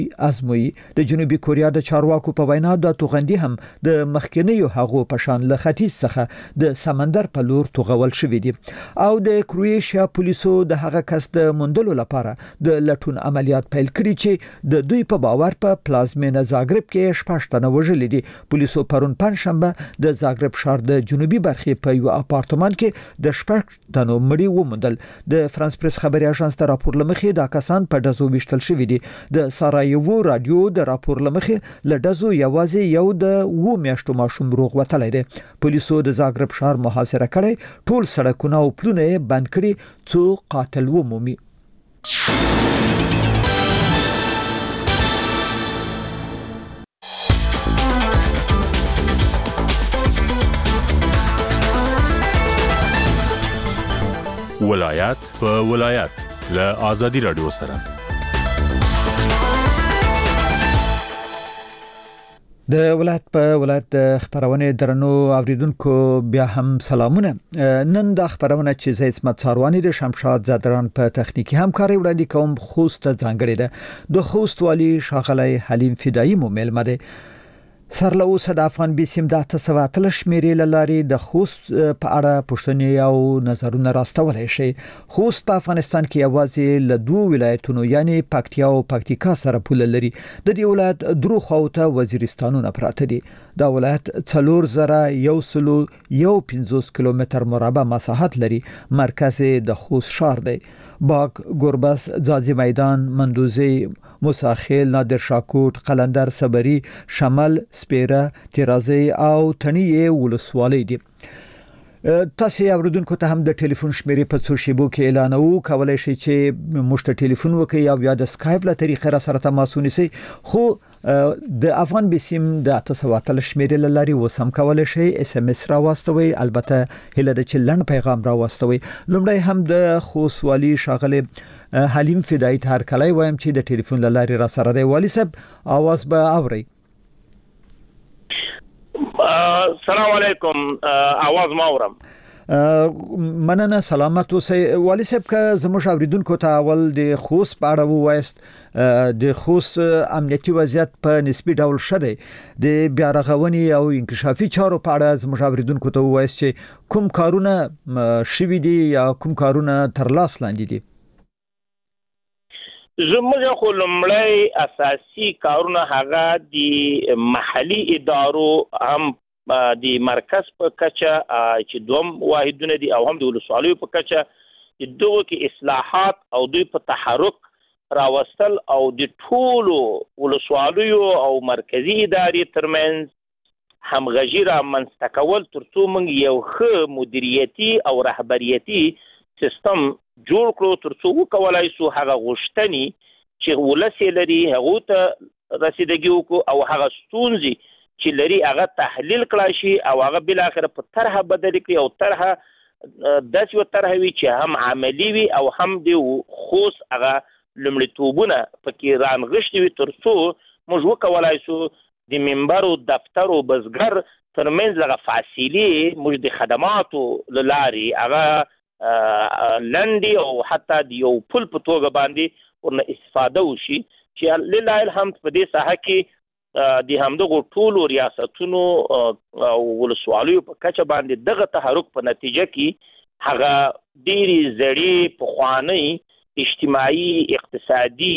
ازموي د جنوبي کوریا د چارواکو په وینا د توغندي هم د مخکنیو هغو په شان له ختیځ څخه د سمندر په لور توغول شوې دي او د کرواتیا پولیسو د هغه کس د موندلو لپاره د لټون عملیات پیل کړي چې د دوی په باور په پلازمینه زاګرب کې شپږ وژل دي. پولیسو پرون پنځشنبه د زاګرب ښار د جنوبي برخې په یو اپارتمان کې د شپږ مړي وموندل. د فرانس پریس خبري اژانس ته راپور لمخې دا کسان په دزو وشتل شوې دي. د سارایوو رادیو د راپور لمخې لډزو یوازې یو د 2 میاشتو ماشوم روغ وتلی دی. پولیسو د زاګرب ښار محاصره کړی، ټول سړکونه او پلونه بند کړي څو قاتل ومومي. ولایت په ولایت له آزادی رادیو سره د ولایت په ولایت د خبرونه درنو اوریدونکو بیا هم سلامونه. نن د خبرونه چې زه اسمت ساروانی د شمشاد زادران په تخنیکی همکاري وړاندې کوم. خوست ځانګړي ده د خوست والی شاغلی حلیم فدایی مو ملمه ده. سرله اوسه د افغان بیسیم د 813 شمیرې لاري د خوست په اړه پوښتنې او نظرونه راستولای شي. خوست په افغانستان کې یوازې له 2 ولایتونو یعنی پکتیا او پکتیکا سره پوله لري. د دې ولایت درو خواته وزیرستانونه پراته دي. دا ولایت 4150 کیلومتر مربع مساحت لري. مرکز د خوست ښار دی. باغ، گربس، ځاځي میدان، مندوزی، موساخیل، نادر شاکوټ، قلندر، صبري، شمال، سپیره، تیرازی او تنیه ولسوالۍ دي. تاسو اوریدونکو ته هم د ټلیفون شمیرې په څو شیبو کې اعلانو کولای شئ چې موږ ته ټلیفون وکړئ او یا د سکایپ له طریقې را سره تماس ونیسئ. خو د افغان بیسیم د 813 شمیرې لاري وسم کولای شئ اس ام اس را واستوي. البته هله د چلن پیغام را واستوي. لومړی هم د خوست والی شاغله حلیم فدایی تر کله وایم چې د ټلیفون لاري را سره دی. والی صاحب आवाज به اوري. السلام علیکم. आवाज ما اورم. مننه، سلامت اوسئ. والی صاحب که زموږ اوریدونکو ته اول د خوست په اړه ووایست. د خوست امنیتي وضعیت په نسبی ډول شته. د بیا رغونې او انکشافي چارو په اړه زموږ اوریدونکو ته ووایست چې کوم کارونه شوي دي یا کوم کارونه تر لاس لاندې دي. زموږ خو لومړی اساسي کارونه هغه د محلي ادارو هم د مرکز په کچه چې دوم واحدونه دي او هم د ولسوالیو په کچه چې دوه کې اصلاحات او دوی په تحرک راوستل او د ټولو ولسوالیو او مرکزی ادارې ترمنځ همغږي رامنځته کول ترڅو موږ یو ښه مدیریتي او رهبریتي سیستم جوړ کړو ترڅو وکولای شو هغه غوښتنې چې ولس لري هغه ته رسیدګي وکړو او هغه ستونزې چې لري هغه تحلیل کړای شي او هغه بل اخر په طرحه بدل کړي او طرحه داسې یو طرحه وي چې هم عملی وي او هم د خوست هغه لومړیتوبونه پکې رانغښتي وي ترڅو موږ وکولای شو د منبر او دفتر او بزګر ترمنځ هغه فاصلې موږ د خدماتو له لارې هغه لنډي او حتی د یو پل په توګه باندې ورنه استفاده وشي چې لله الحمد په دې ساحه کې د همدغو ټولو ریاستونو او ولسوالیو په کچه باندې دغه تحرک په نتیجه کې هغه ډېرې زړې پخوانۍ اجتماعي اقتصادي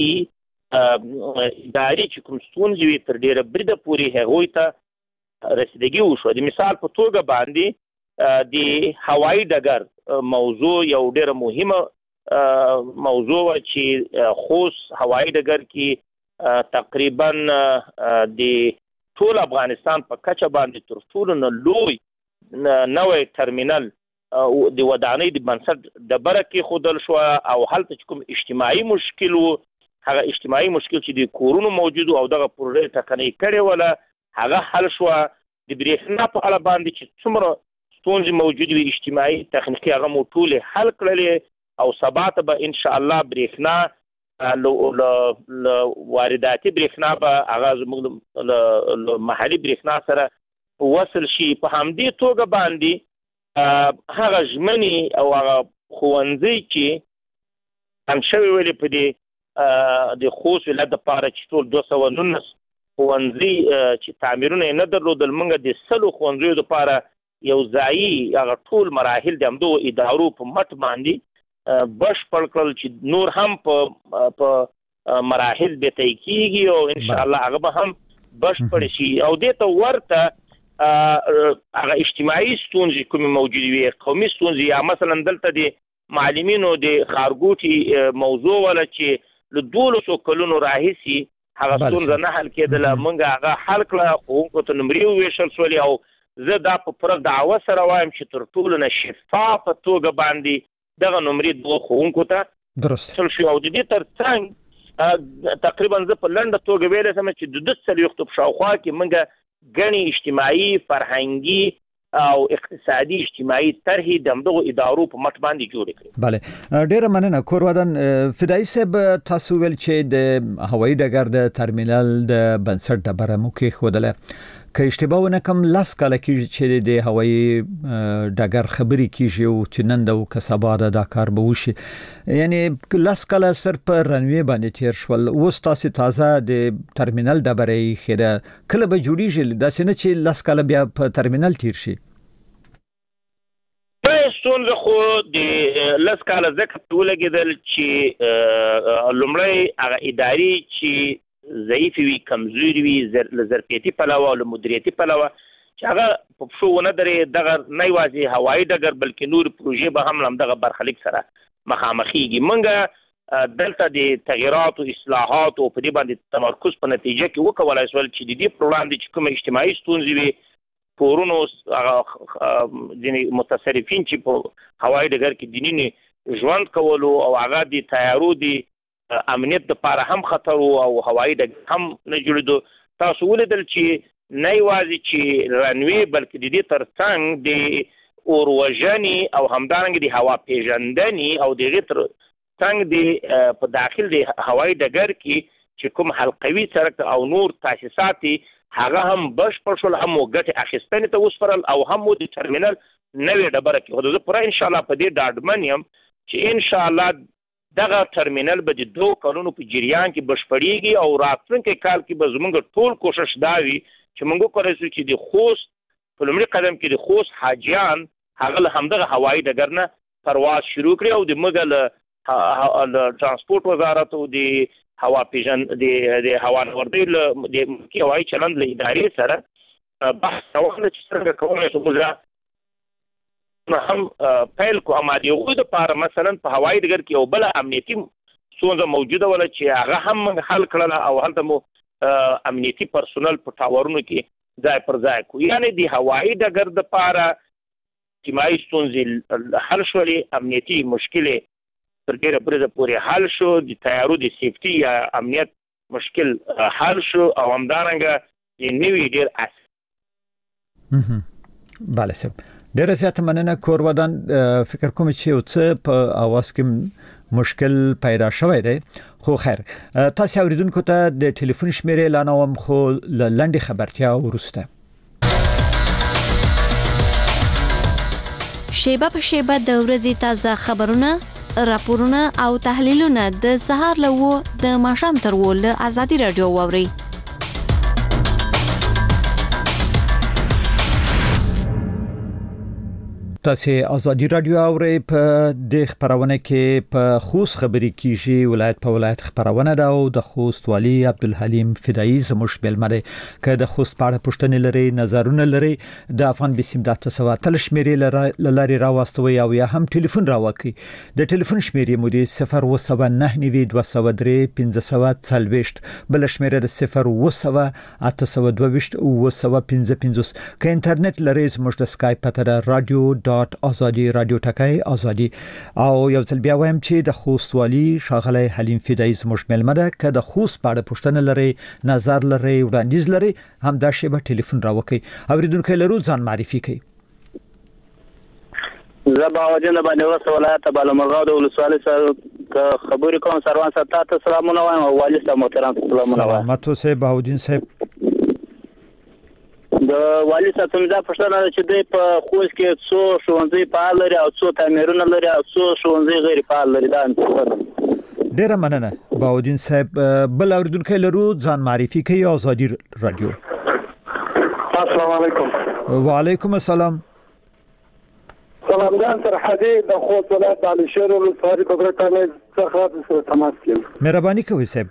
ادارې چې کوم ستونزې وي تر ډېره بریده پورې هغوی ته رسیدګي وشوه. د مثال په توګه باندې د هوایي ډګر موضوع یو ډېره مهمه موضوع وه چې خوست هوایي ډګر کې تقریبا د ټول افغانستان په کچه باندې تر ټولو نه لوی نوی ترمینل د ودانۍ د بنسټ ډبره کې ښودل شوه او هلته چې کوم اجتماعي مشکل و هغه اجتماعي مشکل چې د کورونو موجود او دغه پروژې ټکنۍ کړې وله هغه حل شوه. د برېښنا په اړه باندې چې څومره ستونزې موجود وي اجتماعي تخنیکي هغه مو ټولې حل کړلې او سبا ته به انشاءالله برېښنا وارداتي برېښنا به هغه زموږ محلي برېښنا سره وصل شي. په همدې توګه باندې هغه ژمنې او هغه ښوونځي چې هم شوي ولې په دې د خوست ولایت لپاره چې ټول 219 ښوونځي چې تعمیرونه نه درلودل، موږ د 100 ښوونځیو لپاره یو ځایي هغه ټول مراحل د همدغو ادارو په مټ باندې بشپړ کړل چې نور هم په مراحل به طی کیږي او ان شاء الله هغه به هم بشپړ شي. او دې ته ورته هغه اجتماعي ستونزې کومې موجودې وي، قومي ستونزې، یا مثلا دلته د معلمینو د ښارګوټي موضوع ولا چې له 12 کلونو راهیسي هغه ستونزه نه حل کېدله، موږ هغه حل کړه. ښوونکو ته نمرې وویشل سولې او زه دا په پوره دعوه سره وایم چې تر ټولو نه شفافه توګه باندې دغه نمرې دغو ښوونکو ته درست شي. او د دې ترڅنګ تقریبا زه په لنډه توګه ویلی سم چې د 40 په شاوخوا کې موږ ګڼې اجتماعي، فرهنګي او اقتصادي اجتماعي طرحې د همدغو ادارو په مټ باندې جوړې کړې. بله، ډیره مننه. کورودن فدایي صاحب، تاسو ویل چې د هوایي ډګر د ترمینل د بنسټ ډبره مو کېښودله. که اشتباه ونه کړم 10 کاله کېږي چې د هوایي ډګر خبرې کېږي او چې نن د که سبا دا کار به وشي، یعنی 10 کاله سر په رنوي باندې تیر شول. اوس تاسو تازه د ترمینل ډبره یې خېره، کله به جوړیږي؟ داسې نه چې 10 کاله بیا په ترمینل تیر شي. ستونزه خو د 10 کاله ځکه ولګېدل چې لومړی هغه ادارې چې ضعیف وي، کمزوري وي، له ظرفیتي پلوه او له مدیریتي پلوه چې هغه په پښو ونه درې، دغه نه یوازې هوایي ډګر بلکې نور پروژې به هم همدغه برخلیک سره مخامخېږي. موږ دلته د تغییراتو، اصلاحاتو په دې باندې تمرکز په نتیجه کې وکولای شول چې د دې پر وړاندې چې کومه اجتماعي ستونزې وي، پورونو ځینې متصرفین چې په هوایي ډګر کې دیني ژوند کولو او هغه د تیارو د امنیت لپاره هم خطر او هوایي ډګر هم نه جوړېدو. تاسو ولیدل چې نه یوازې چې رنوي بلکې د دې ترڅنګ د اوروژنې او همدارنګه د هوا پیژندنې او د هغې ترڅنګ په داخل د هوایي ډګر کې چې کوم حلقوي سړک او نور تاسیسات هغه هم بشپړ شول، هم مو ګټې اخیستنې ته وسپارل او هم مو د ترمینل نوې ډبره کېښوده. زه پوره انشاءالله په دې ډاډمن یم چې انشاءالله دغه ترمینل به د 2 کلونو په جریان کې بشپړېږي او راتلونکي کال کې به زموږ ټول کوشش دا وي چې موږ وکړی شو چې د خوست په لومړي قدم کې د خوست حاجیان هغه له همدغه هوایي ډګر نه پرواز شروع کړي او د موږ له ترانسپورټ وزارت او د هوا د هوانوردۍ له د هوایي چلند له ادارې سره بحث روان دی چې څنګه کولی شو موږ هم پیل کو. اما د هغوی دپاره مثلا په هوایي ډګر کې یو بله امنیتي ستونزه موجوده وله چې هغه هم موږ حل کړله او هلته مو امنیتي پرسونل په ټاورونو کې ځای پر ځای کړو. یعنې د هوایي ډګر دپاره اجتماعي ستونزې حل شولې، امنیتي مشکلې تر ډېره بریده پورې حل شو، د تیارو د سیفتي یا امنیت مشکل حل شو او همدارنګه د نوي ډېر بله صاحب، ډیره زیاته مننه. کورودن، فکر کوم چې یو څه په اواز کې مشکل پیدا شوی دی، خو خیر. تاسو اوریدونکو ته د ټلیفون شمیرې اعلانوم، خو لنډه خبرتیا وروسته. شیبه په شیبه د ورځې تازه خبرونه، راپورونه او تحلیلونه د سهار له 9 د ماښام تر 10 له آزادي رادیو واورئ. تاسو آزادی رادیو اورئ. په د خبرونه کې په خوست خبري کیږي، ولایت په ولایت خبرونه ده او د خوست والی عبدالحلیم فدایي زموږ بلمره که د خوست په اړه پوښتنې لري، نظرونه لري، د افغان بسم د 9 شمیرې لاري راوستوي او یا هم ټلیفون راوکي. د ټلیفون شمیرې مو د 07992031540 بل شمیره د 080822255. که انټرنیټ لري زموږ د سکایپ پته رادیو آزادی رادیو ټکای آزادی. او یو ځل بیا وایم چې د خوست والی ښاغلی حلیم فدایي زموږ مېلمه ده. که د خوست په اړه پوښتنه لري، نظر لري، وړاندیز لري، هم دا شی به ټلیفون راوکي. اوریدونکو لرو ځان معرفي کړئ. زه باوجنه باندې وسه ولایت بالامرغاو د ولسوالۍ سره خبرې کوم. سروان صاحب ته سلامونه وایم او والي صاحب محترم سلامونه وایم. سلامت اوسئ باودین صاحب. د والي صاحب ته دا پوښتنه ده چې دوی په خوست کې څو ښوونځي فعال لري او څو تعمیرونه لري او څو ښوونځي غیر فعال لري. دا ډیره مننه باودین صاحب. بل اوریدونکو لرو ځان معرفي کوي آزادي رادیو. السلام علیکم. وعلیکم السلام. سلام جان سرحدي د خوست ولایت علي شیر ولسوالۍ په برټانیې څخه سره تماس کوم. مهرباني کوئ صاحب.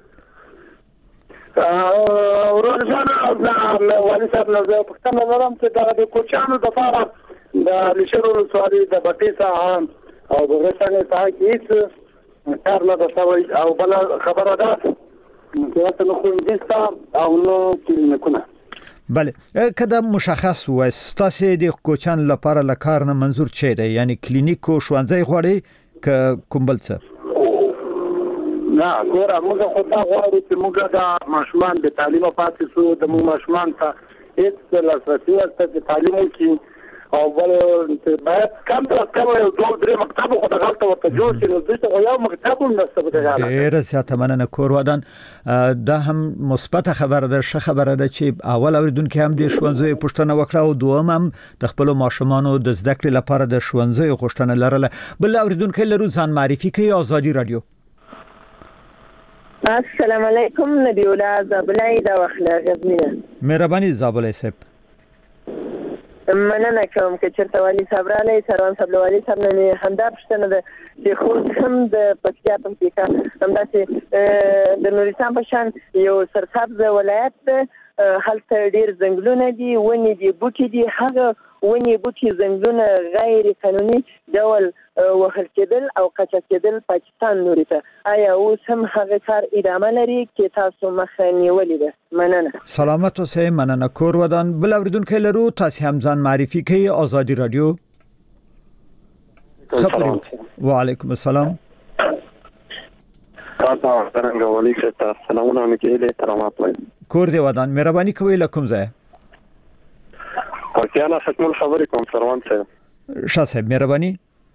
ورځان والي صاحب نو زه پښتنه لرم چې د کوچانو د فارم د علي شیر ولسوالۍ د بټي ساحه او د برټانیې ساحه کې کار نه تسوي او بل خبره ده چې نو خو دې او نو کلینیکونه. بله کدا مشخص و ستاسو د کوچان لپاره لکار نه منظور چي دی یعنی کلینیک او شوانځي غوړي ک کومبل څه نه ګوره موږ خو دا غواړو چې موږ د ماشومان د تعلیم پاتې شو د موږ ماشومان ته هیڅ لاسرسي ورته تعلیم وکړي او بل باید کم تر کم یو دوه درې مکتب خو د غلطه ورته جوړ شي نو دغه یو مکتب هم نشته په دغه ډیره زیاته مننه کور ودان. دا هم مثبت خبره ده ښه خبره ده چې اول اوریدونکو هم د شوانځي پښتنه وکړه او دوم هم د خپل ماشومانو د زده کړې لپاره د شوانځي غوښتنه لرله. بل اوریدونکو لرو ځان معرفي کوي آزادي رادیو. السلام علیکم نبی الله زابلای دا وخت غزنینه. مهرباني زابلای صاحب. مننه کوم چې چرته والی صاحب را لې سروان صاحب والی صاحب نه همدا پښتنه ده چې خو هم د پکتیا په کې همدا چې د نورستان په شان یو سرسبز ولایت ده. هلته ډیر ځنګلونه دي ونې دي بوټي دي هغه ونې بوټي ځنګلونه غیر قانوني ډول وهل کېدل او قاچاق کېدل پاکستان لوري ته آیا اوس هم هغه کار ادامه لري کې تاسو مخه نیولې ده؟ مننه. سلامت اوسئ. مننه کور ودان. بل اوریدونکو لرو تاسو هم ځان معرفي کوي آزادي رادیو. خبرې. وعلیکم السلام. تاسو څنګه ولې چې سلامونه مې له احترامات وایي. کور دی ودان. مهرباني کوئ لکم ځای. ورته خپل خبرې کوم سروان صاحب. شاه صاحب مهرباني.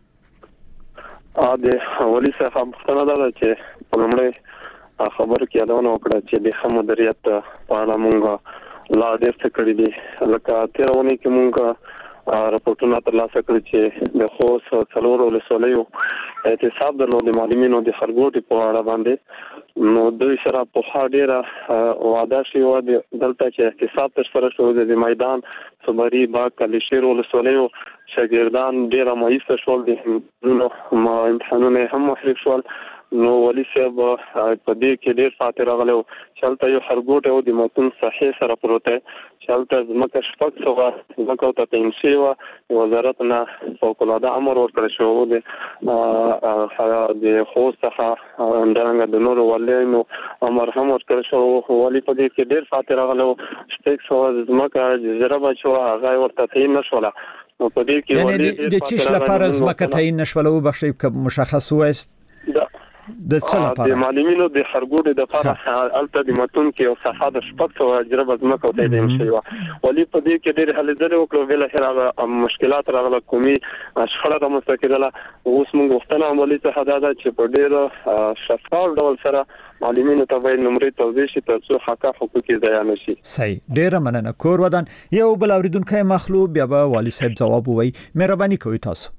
د ولي صاحب څنګه دا چې په لومړی خبر کې یادونه وکړه چې د خمودریت په اړه مونږ لا ډېر څه کړی دي لکه تیرونه کې مونږ راپورټونه ترلاسه کړی چې د خوست څلور ولسوالیو احتساب د معلمینو د خرګوټي په اړه باندې نو دوی سره په ډیره وعده شي و دلته چې احتساب تر سره شو د میدان صبري باغ کلی شیر ولسوالیو شاګردان ډیره مایوسه شول دي نو امتحانونه هم محرک شول نو ولي صاحب په دې کې ډیر فاتح راغلو چلته یو خرګوټ او د متن صحیح سره پروته چلته زمکه شپږ سو زمکه ته تنشي و وزارت نه فوق العاده امر ورکړ شو د خوست څخه اندرنګ د نور ولینو امر هم ورکړ شو ولي په دې کې ډیر فاتح راغلو شپږ سو زمکه جزیره بچو هغه ورته تعین نشوله نو په دې کې ولې د چیش لپاره زمکه تعین نشوله وبخښي که مشخص وایست د څه لپاره د معلمینو د خرګوټي د لپاره الته د متون کې او صفه د شپږ سو اجربه زمکه ته دیم شي ولي په دې کې ډېر هلې ځلې وکړو ویل هغه مشکلات راغله کومي شخړه د مستقله اوس موږ وختونه عملي ته حدا چې په ډېر شفاف ډول سره معلمینو ته باید نمرې توضیح شي ترڅو حق حقوقي ضایع نشي. صحیح. ډېر مننه کور ودان. یو بل اوریدونکو مخلوق بیا به والی صاحب جواب وایي. مهرباني کوئ تاسو.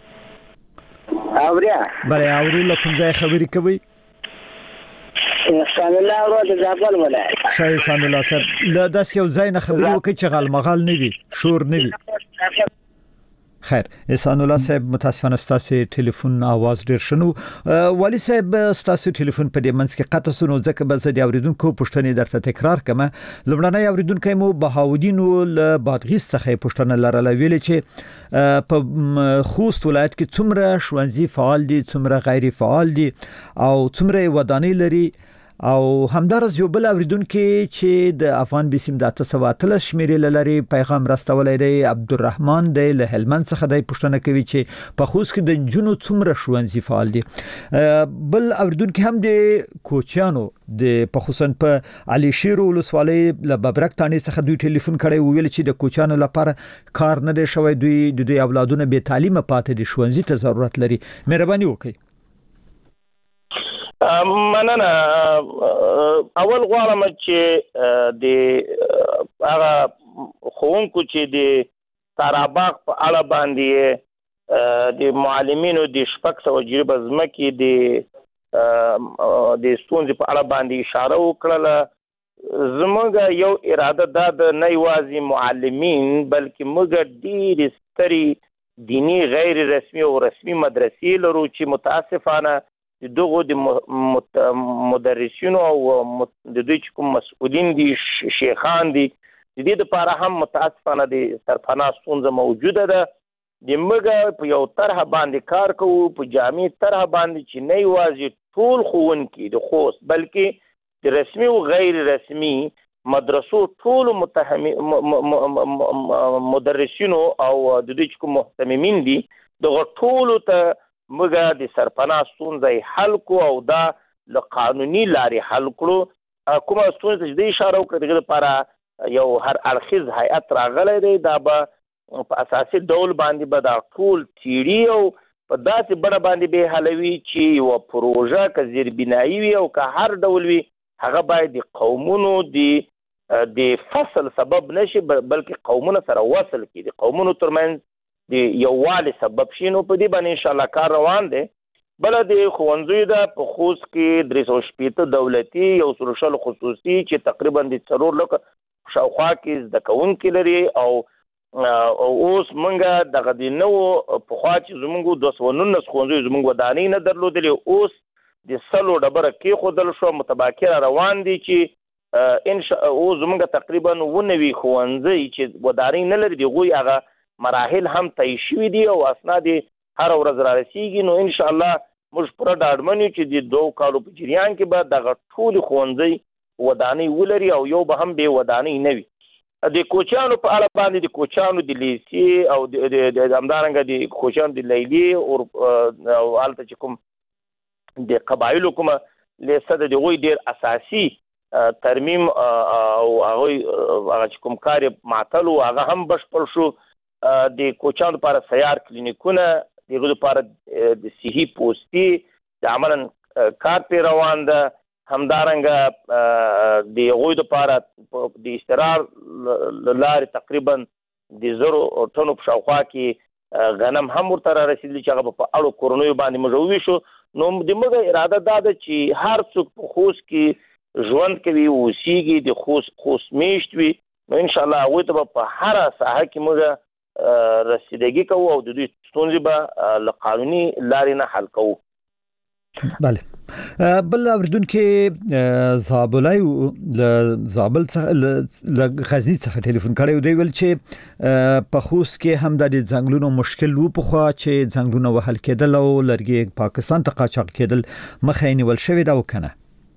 اوریا بله اورو لکم ځای خبرې کوي. احسان الله ورو د زابل ولایت. شاه احسان الله صاحب له داس یو ځای نه خبرې وکړي چې غالمغال نه وي شور نه وي. خیر احسان الله صاحب متاسفانه ستاسو ټلیفون आवाज ډیر شنو. والی صاحب ستاسو ټلیفون په دې منځ کې قطع سونو ځکه به زه د اوریدونکو پوښتنې درته تکرار کوم. لومړنۍ اوریدونکو مو بهاودین ول بادغیس څخه پوښتنه لرله ویل چې په خوست ولایت کې څومره شوانځي فعال دي څومره غیر فعال دي او څومره ودانۍ لري او همدارس یو بل اوریدونکو چې د افغان بیسیم د 813 شمیرې لري پیغام راستولای دی عبدالرحمن د هلمند څخه د پښتنه کوي چې په خوست کې د جنو څومره شوانځي فعال دي. بل اوریدونکو هم د کوچیانو د پخوسن په علي شیر ولسوالۍ له ببرک تانی څخه دوی ټلیفون کړي ویل چې د کوچیانو لپاره کار نه دی شوی دوی د اولادونو به تعلیم پاتې دي شوانځي ته ضرورت لري. مهرباني وکړئ. مننه. اول غواړم چې د هغه ښوونکو چې د تاراباغ په اړه باندې د معلمینو د شپږ سوه جریبه ځمکې د د ستونزې په اړه باندې اشاره وکړه. زموږ یو اراده دا د نه یوازې معلمین بلکې موږ ډېرې سترې دینی غیر رسمي او رسمي مدرسې لرو چې متاسفانه دغه د مدرسینو او د دوی چې کوم مسؤلین دي شیخان دي د دې لپاره هم متاسفانه د سرپناه ستونزه موجوده ده. د موږ په یو طرح باندې کار کوو په جامع طرح باندې چې نه یوازې ټول ښوونکي د خوست بلکې د رسمي او غیر رسمي مدرسو ټول مدرسینو او د دوی چې کوم محتممین دي دغه ټولو ته موږ د سرپناه ستونزې حل کو او دا له قانوني لارې حل کړو. کومه ستونزه چې د اشاره وکړه دغه لپاره یو هر اړخیز هیئت راغلی دی. دا به په اساسي ډول باندې به دا ټول تیړي او په داسې بڼه باندې به حلوي چې یوه پروژه که زیربنایي وي او که هر ډول وي هغه باید د قومونو د فصل سبب نشي بلکې قومونه سره وصل کړي، د قومونو ترمنځ د یووالي سبب شي. نو په دې باندې انشاءالله کار روان دی. بله د ښوونځیو ده په خوست کې 360 دولتي 120 خصوصي چې تقریبا د 4 لکه شاوخوا کې زده کوونکي لري او اوس موږ دغه د نوو پخوا چې زموږ 219 ښوونځیو زموږ ودانۍ نه درلودلې اوس د 100 ډبره کېښودل شو متباکره روان دي چې اوس زموږ تقریبا 19 ښوونځي چې ودانۍ نه لري د هغوی هغه مراحل هم طی شوي دي او اسناد هر ورځ را رسیږي. نو انشاءالله موږ پوره ډاډمن یو چې د 2 کالو په جریان کې به دغه ټولې ښوونځي ودانۍ ولري او یو به هم بې ودانۍ نه وي. د کوچیانو په اړه باندې د کوچیانو د لیسې او د همدارنګه د کوچیانو د لیلې او هلته چې کوم د قبایلو کومه لیسه ده د هغوی ډېر اساسي ترمیم او هغوی هغه چې کوم کار یې معطل و هغه هم بشپړ شو. د کوچیانو لپاره سیار کلینیکونه د هغوی لپاره د صحي پوستي د عملا کار پرې روان ده. همدارنګه د هغوی لپاره د استقرار له لارې تقریبا د 1000 ټنو په شاوخوا کې غنم هم ورته را رسېدلي چې هغه په اړو کورنیو باندې موږ وویشو. نو د موږ اراده دا ده چې هر څوک په خوست کې ژوند کوي اوسیږي د خوست میشت وي نو انشاءالله هغوی ته به په هره ساحه کې موږ رسیدګي کوو او د دوی ستونزې به له قانوني لارې نه حل کوو. بله بل اوریدونکو زابلای زابل څخه غزنی څخه ټلیفون کړی دی ول چې په خوست کې هم د ځنګلونو مشکل وو په خوا چې ځنګلونه وهل کېدل او لرګي پاکستان ته قاچاق کېدل مخې نیول شوی دا وکنه.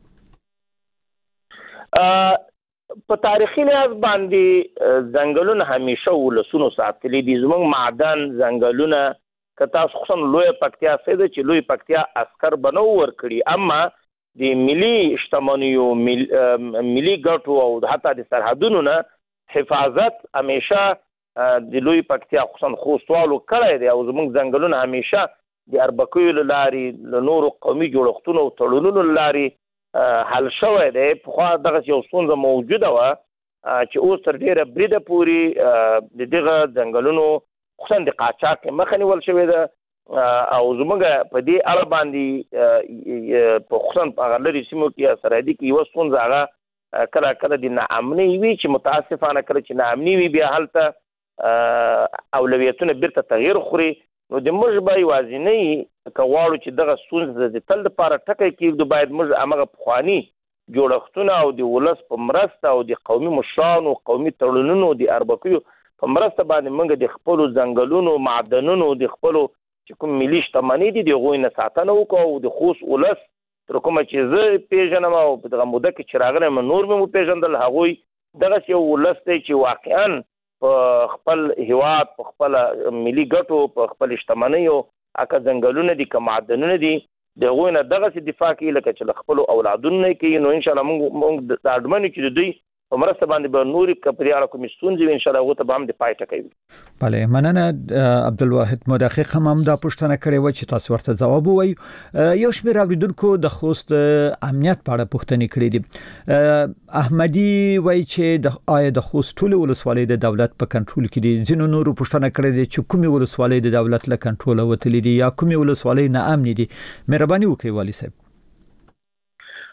په تاریخي لحاظ باندې ځنګلونه همیشه ولسونو ساتلي دي. زموږ معدن ځنګلونه که تاسو خصوصا لوی پکتیا سیده چې لوی پکتیا اسکر بنو ورکړي اما د ملي شتمنیو ملي ګټو او حتی د سرحدونو نه حفاظت همیشه د لوی پکتیا خصوصا خوستوالو کړی دی او زموږ ځنګلونه همیشه د اربکیو له لارې له نورو قومي جوړښتونو او تړونونو له لارې حل شوی دی. پخوا دغسې یو ستونزه موجوده وه چې اوس تر ډېره بریده پورې د دغه ځنګلونو خصوصا د قاچاق مخه نیول شوې ده او زموږ په دې اړه باندې په خصوصا په هغه لرې سیمو کې یا سرحدي کې یوه ستونزه هغه کله کله د ناامنۍ وي چې متاسفانه کله چې ناامني وي بیا هلته اولویتونه بیرته تغییر خوري. نو د موږ به یوازینۍ که غواړو چې دغه ستونزه د تل دپاره ټکی کېږدو باید موږ همغه پخواني جوړښتونه او د ولس په مرسته او د قومي مشرانو قومي تړونونو د اربکیو په مرسته باندې موږ د خپلو ځنګلونو معدنونو د خپلو چې کوم ملي شتمنۍ دي د هغوی نه ساتنه وکړو او د خوست ولس تر کومه چې زه پیژنم او په دغه موده کې چې راغلی یم نور مې وپېژندل هغوی دغسې یو ولس دی چې واقعا په خپل هیواد په خپله ملي ګټو په خپل شتمنیو که ځنګلونه دي که معدنونه دي د هغوی نه دغسې دفاع کوي لکه چې له خپلو اولادونو نه کوي. نو انشاءالله موږ ډاډمن یو چې د دوی په مرسته باندې به نورې که پرې اړه کومې ستونزې وي انشاءالله هغو ته به هم د پای ټکی وي. بله مننه عبدالواحد مدقق هم دا پوښتنه کړې وه چې تاسو ورته ځواب ووایو. یو شمېر اوریدونکو د خوست امنیت په اړه پوښتنې کړې دي. احمدي وایي چې آیا د خوست ټولې ولسوالۍ د دولت په کنټرول کې دي؟ ځینو نورو پوښتنه کړې ده چې کومې ولسوالۍ د دولت له کنټروله وتلې دي یا کومې ولسوالۍ ناامنې دي؟ مهرباني وکړئ والي صاحب.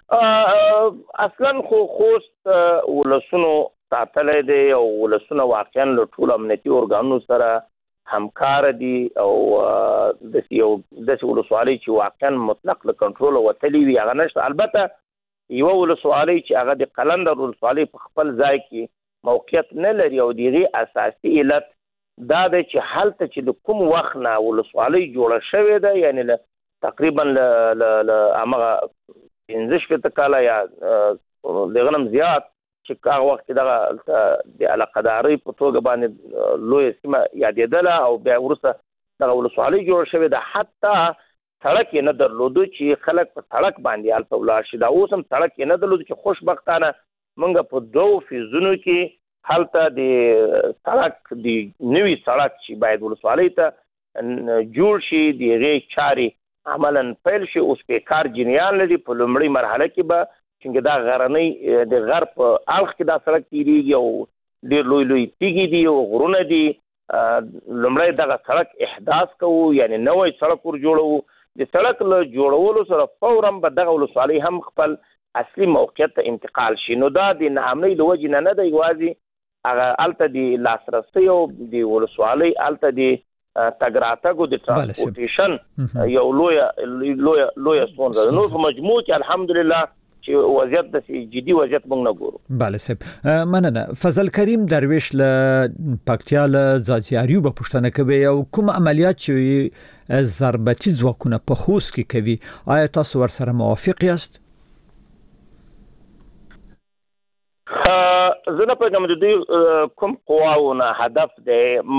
اصلا خو خوست ولسونو ساتلې دی او ولسونه واقعا له ټول امنیتي ارګانونو سره همکار دي او د ولسوالۍ چې واقعا مطلق له کنټرول وتلی وي هغه نشته. البته یو ولسوالۍ چې هغه د قلندر ولسوالۍ په خپل ځای کې موقعیت نه لري او دغه اساسي علت دا د چې هلته چې د کوم وخت نه ولسوالۍ جوړه شوې ده یعنی تقریبا ل امغه 15 کاله یا دغه نم زیات چې هغه وخت دغه د علاقداري په توګه باندې لوی سیمه یادېدله او بیا ورسته دغه ولسوالۍ جوړه شوې ده. حتی سړک نه درلودو چې خلک په سړک باندې الته ولاړ شي. دا اوس هم سړک نه درلودو چې خوشبختانه موږ په 2 فیزونو کې هلته د سړک د نوي سړک چې باید ولسوالۍ ته جوړ شي دغه چارې عملاً پیل شي. اوس په کار جنیان لري په لومړی مرحله کې به څنګه دا غرنۍ د غرب اړخ کې دا سړک تیریږي او ډېر لوی تیږي دي او غرونه دي. لومړی دغه سړک احداث کوو یعنی نوی سړک ور جوړو. د سړک له جوړولو سره فوراً به دغه ولسوالۍ هم خپل اصلي موقعیت ته انتقال شي. نو دا د ناامنۍ له وجې نه ده یوازې هغه هلته د لاسرسي او د ولسوالۍ هلته د تګ راتګو د ټرانسپورټیشن یو لویه ستونزه ده. نو په مجموع کې الحمدلله چې وضعیت د جدي وضعیت موږ نه ګورو. بله صاحب مننه. فضل کریم درویش له پکتیا له زازیاریو په پښتنه کوي او کوم عملیات چې ضربتي ځواکونه په خوست کې کوي آیا تاسو ورسره موافق یاست؟ زه نه پوهېږم د دوی کوم قواونه هدف دی.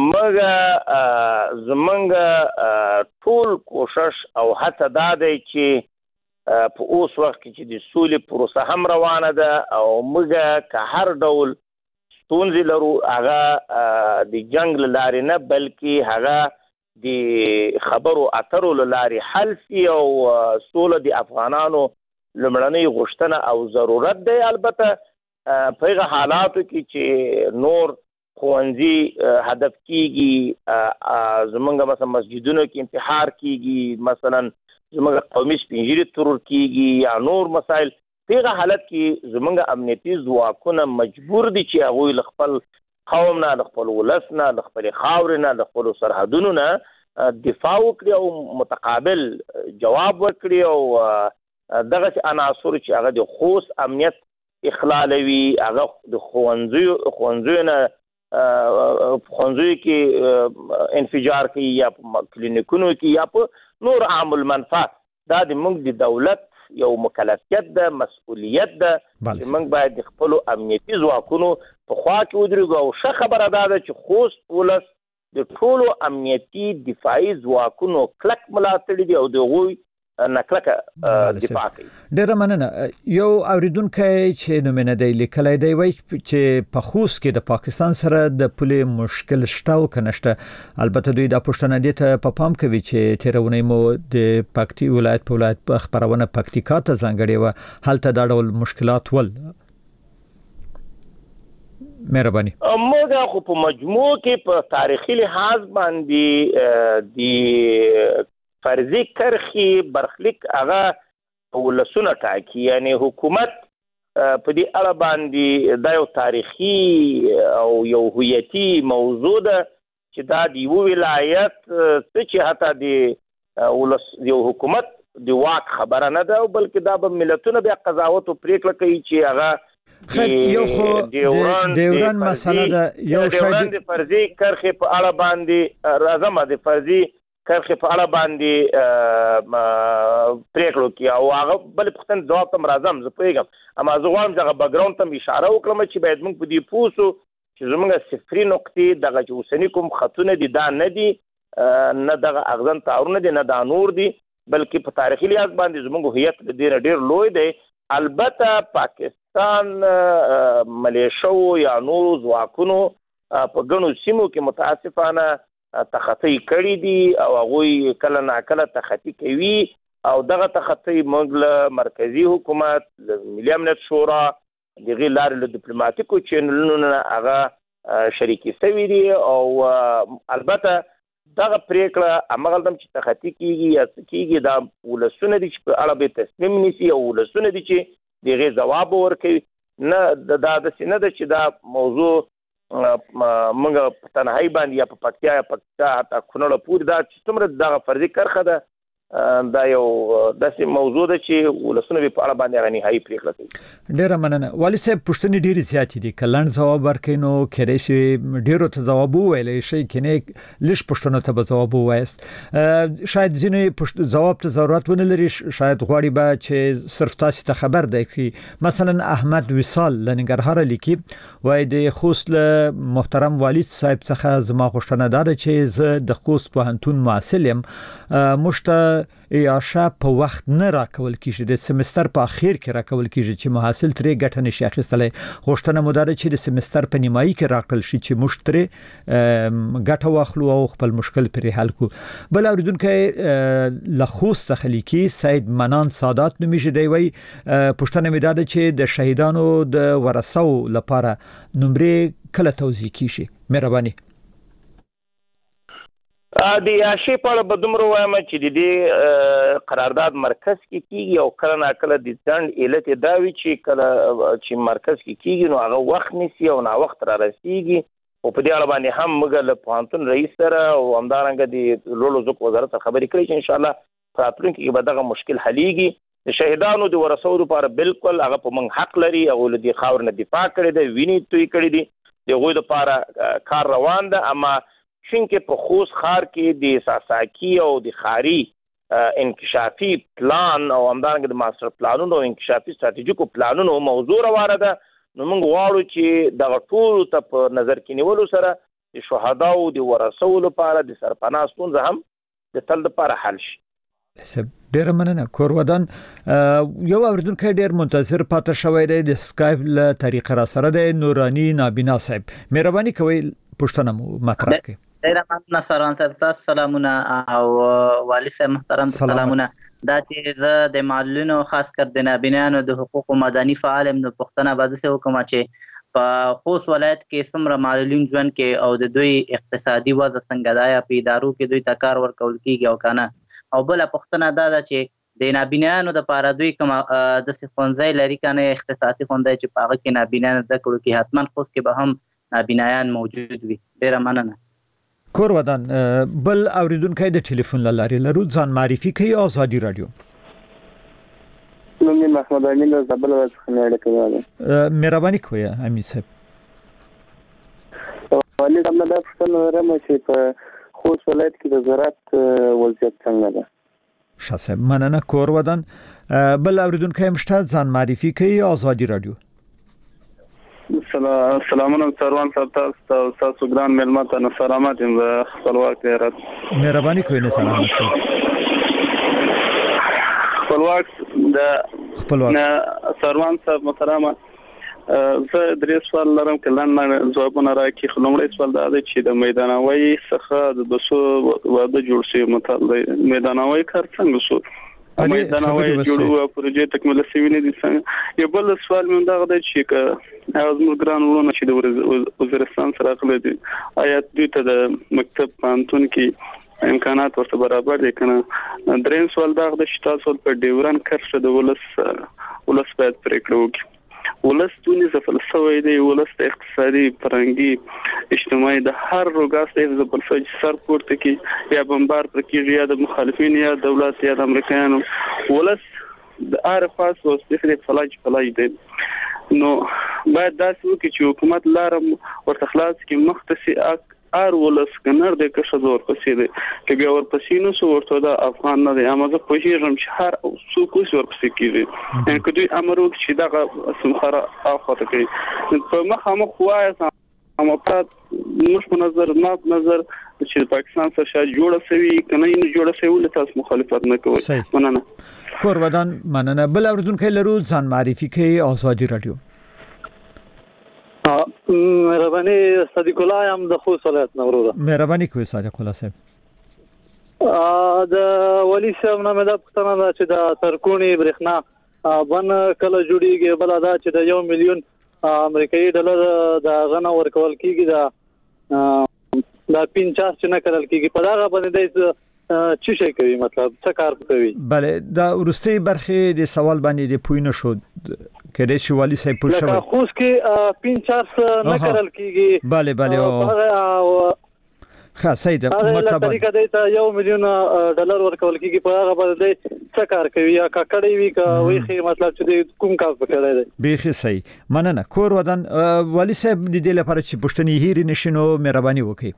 زمونږ ټول کوشش او هڅه دا دی چې په اوس وخت کې چې د سولې پروسه هم روانه ده او موږ که هر ډول ستونزې لرو هغه د جنگ له لارې نه بلکې هغه د خبرو اترو له لارې حل شي او سوله د افغانانو لومړنۍ غوښتنه او ضرورت دی. البته په هغه حالاتو کې چې نور ښوونځي هدف کیږي زمونږ مثلا مسجدونو کې انتحار کیږي مثلا زمونږ قومي سپینږیري ترور کیږي یا نور مسایل په هغه حالت کې زمونږ امنیتي ځواکونه مجبور دي چې هغوی له خپل قوم نه له خپل ولس نه له خپلې خاورې نه له خپلو سرحدونو نه دفاع وکړي او متقابل جواب ورکړي او دغسې عناصر چې هغه د خوست امنیت اخلالوي هغه د ښوونځیو نه ښوونځیو کې انفجار کوي یا په کلینیکونو کې یا په نور عام المنفعه. دا د موږ د دولت یو مکلفیت ده مسؤلیت ده چې موږ باید د خپلو امنیتي ځواکونو په خوا کې ودرېږو او ښه خبره دا ده چې خوست ولس د ټولو امنیتي دفاعي ځواکونو کلک ملاتړي دي او د هغوی نکلکه دفاع کوي. ډیره مننه. یو اوریدونکی چې نومینه دی لیکلی دی وایي چې په خوست کې د پاکستان سره د پولې مشکل شته او که نشته. البته دوی دا پوښتنه دې ته په پام کوي چې تېره اونۍ مو د پکتي ولایت په ولایت خپرونه پکتیکا ته ځانګړې وه هلته دا ډول مشکلات ول. مهرباني. موږ خو په مجموع کې په تاریخي لحاظ باندې د فرضي کرخي برخلیک هغه ولسونه ټاکي یعنی حکومت په دې اړه باندې دا یو تاریخي او یو هویتي موضوع ده چې دا د یو ولایت څه چې حتی د یو حکومت د واک خبره نه ده بلکې دا به ملتونه بیا قضاوت او پریکړه کوي چې هغه یو خو ډیورن مسله ده. یو شاید د فرضي کرخي په اړه باندې راځم د فرضي کرخي په اړه باندې پریکړه کوي او هغه بل پختن ځواب ته راځم. زه پوهېږم اما زه غواړم چې هغه بیکګراوند ته اشاره وکړم چې باید موږ په دې پوه شو چې زموږ صفري نقطې دغه چې اوسني کوم خطونه دي دا نه دي نه دغه اغزن تارونه دي نه دا نور دي بلکې په تاریخي لحاظ باندې زموږ هویت ډېر لوی دی. البته پاکستان ملیشو یا نور ځواکونو په ګڼو سیمو کې متاسفانه تخطی کړي دي او هغوی کله ناکله تخطی کوي او دغه تخطی موږ له مرکزي حکومت له ملي امنیت شورا دغې لارې له ډیپلوماتیکو چینلونو نه هغه شریکې شوي دي او البته دغه پریکړه امغلدم چې تخطی کیږي یا کیږي دا ولسونه دي چې په اړه به تصمیم نیسي او ولسونه دي چې دغه جواب ورکوي نه د سینه د چې دا موضوع موږ په تنهایی باندې یا په پکتیا یا پکتیا حتی کونړ پورې دا چې څومره دغه فرضي کرخه ده دا یو داسې موضوع ده چې ولسونه په اړه باندې غني هاي پریکړه کوي. ډیره مننه والي صاحب. پښتني ډیره زیاتې دي کلن جواب ورکینو کړي شي ډیرو ته جواب ویلې شي کنه لږ پښتنو ته جواب وایست شاید ځینې جواب ته ضرورت ونه لري شاید غواړي به چې صرف تاسو ته خبر درکړي. مثلا احمد وصال لنګرهار لیکي وای د خوست محترم والي صاحب څخه زما غوښتنه ده چې زه د خوست پوهنتون محصل یم مشته یاشا په وخت نه راکول کیږي د سمستر په اخر کې راکول کیږي چې محصل ترې ګټه نشي اخیستلای. غوښتنه مو ده چې د سمستر په نیمایي کې راکړل شي چې مشتري ګټه واخلو او خپل مشکل پرې حل کو. بل اوریدونکو لخوص څخه لیکي سید منان سادات نومیږي دی وای پښتنه مې ده چې د شهیدانو د ورثو لپاره نمبر کله توزیع کیږي. مهرباني. د یاشي په اړه به دومره وایم چې د دې قرارداد مرکز کې کیږي او کله نا کله د ځند علت دا وی چې کله چې مرکز کې کیږي نو هغه وخت نسی او نا وخت را رسیږي او په دې اړه باندې هم موږ له پوهنتون رئیس سره او همدارنګه د لولو زوک وزارت خبرې کړې چې ان شاء الله راتلونکي کې به دغه مشکل حلیږي. د شهیدانو د ورثو لپاره بالکل هغه په موږ حق لري او له دې خاور نه دفاع کړي دي ویني توي کړي دي دغه لپاره کار روان ده. اما چونکه په خوست ښار کې د ساساکی او د خاري انکشافي پلان او همدارنګه د ماستر پلانونو او انکشافي ستراتیژیکو پلانونو موضوع راوړه ده نو موږ غواړو چې دغه ټول ته په نظر کې نیولو سره د شهداو د ورثو لپاره د سرپناه ستونزه هم د تل لپاره حل شي. ډیر مننه. کور ودان یو اوریدونکو ډیر منتظر پاتې شوی دی د اسکایپ له طریقې را سره د نورانی نابینا صاحب. مهرباني کوئ پښتنه مو مطرح کړئ. ډیر مننه سروان صاحب سلامونه او والي صاحب محترم سلامونه. دا چې زه د معلولینو خاص کر د نابینانو د حقوقو مدني فعال نو پښتنه باندې څه حکم چې په خوست ولایت کې څومره معلولین ژوند کې او د دوی اقتصادي وضع څنګه ده یا په ادارو کې دوی ته کار ورکول کیږي او کنه. او بل پښتنه دا چې د نابینانو د پاره دوی کوم د ښوونځي لري کنه اختصاصي ښوونځي چې په هغه کې نابینان زده کړو کې حتمان خوست کې به هم نابینایان موجود وي. ډیر مننه. کور ودان بل اوریدونکو د ټلیفون لاري لرو ځان معرفي کوي آزادي رادیو. نوم محمد امین د زابل څخه کوي. مهرباني کوئ امین صاحب. والي صاحب دا پښتنه رم چې په خوست ولایت کې د زراعت وضعیت څنګه ده؟ شاسه مننه. کور ودان بل اوریدونکو مشته ځان معرفي کوي آزادي رادیو. سلامونه سروان صاحب تاسو ګران ملما ته سلامات یم خپلواک رات. مهرباني کوئ نه سلامات صاحب. خپلواک سروان صاحب محترم زه درې سوال لرم کله نه ځوابونه راکړي. خلومړی سوال دا دی چې د میدانوي څخه د 200 واده جوړ شي مطلب میدانوي کار څنګه شو میدانوي جوړو پروژې تکمیل شوی نه دي. یو بل سوال مې دا غواړي چې زموږ ګران ورونه چې د وزیرستان سره غلي دي آیا دوی ته د مکتب پانتون کې امکانات ورته برابر دي کنه. دریم سوال دا غواړي چې تاسو په ډیورن کرښه د ولس باید پریکړه وکړي. ولس دونی زفلسوي دی ولس د اقتصادي فرهنګي اجتماعي د هر روګاس د زفلسوي سر پورته کی یا بمبار پر کیږي یا د مخالفین یا دولت یا د امریکایانو ولس د عارفاس او استخدام فلاج دی نو باید داسې وکړي چې حکومت لارم ورته خلاص کی مختصي ار ولس کنر د کښه زور پسې دی چې بیا ورپسې نو سو ورته د افغان نه دی امازه پوهیږم چې هر څوک ورپسې کیږي ان کدی امر وکړي چې دغه سمخره اخوته کوي په مخامخ وایي اما پات مش په نظر چې پاکستان سره شاید جوړه سوي کنه نه جوړه سوي له تاسو مخالفت نه کوي. مننه. کور ودان مننه. بل اوردونکو لرو ځان معرفي کوي آزادي رادیو. مهرباني صدیق الله یم د خوست ولایت نه وروره. مهرباني کوئ صدیق الله صاحب. د والي صاحب نه مې دا پوښتنه ده چې د سرکونی برېښنا بن کله جوړیږي بل دا چې د 1 ملیون امریکایي ډالر د غنه ورکول کیږي د دا پینچاس چې نه کرل کیږي په دا باندې څه شي کوي مطلب څه کار کوي؟ بله دا ورستي برخه د سوال باندې د پوینه شو کله چې والی صاحب پوښتنه لکه خوست کې پینچاس نه کرل کیږي. بله ښه صحیح ده. مطلب طریقه دی ته $1 ملیون ورکول کیږي په هغه باندې څه کار کوي یا کړی وی کا وی مطلب چې کوم کار وکړی دی؟ بیخي صحیح مننه. کور ودان والی صاحب د دې لپاره چې پوښتنې هېرې نشي نو مهرباني وکړئ.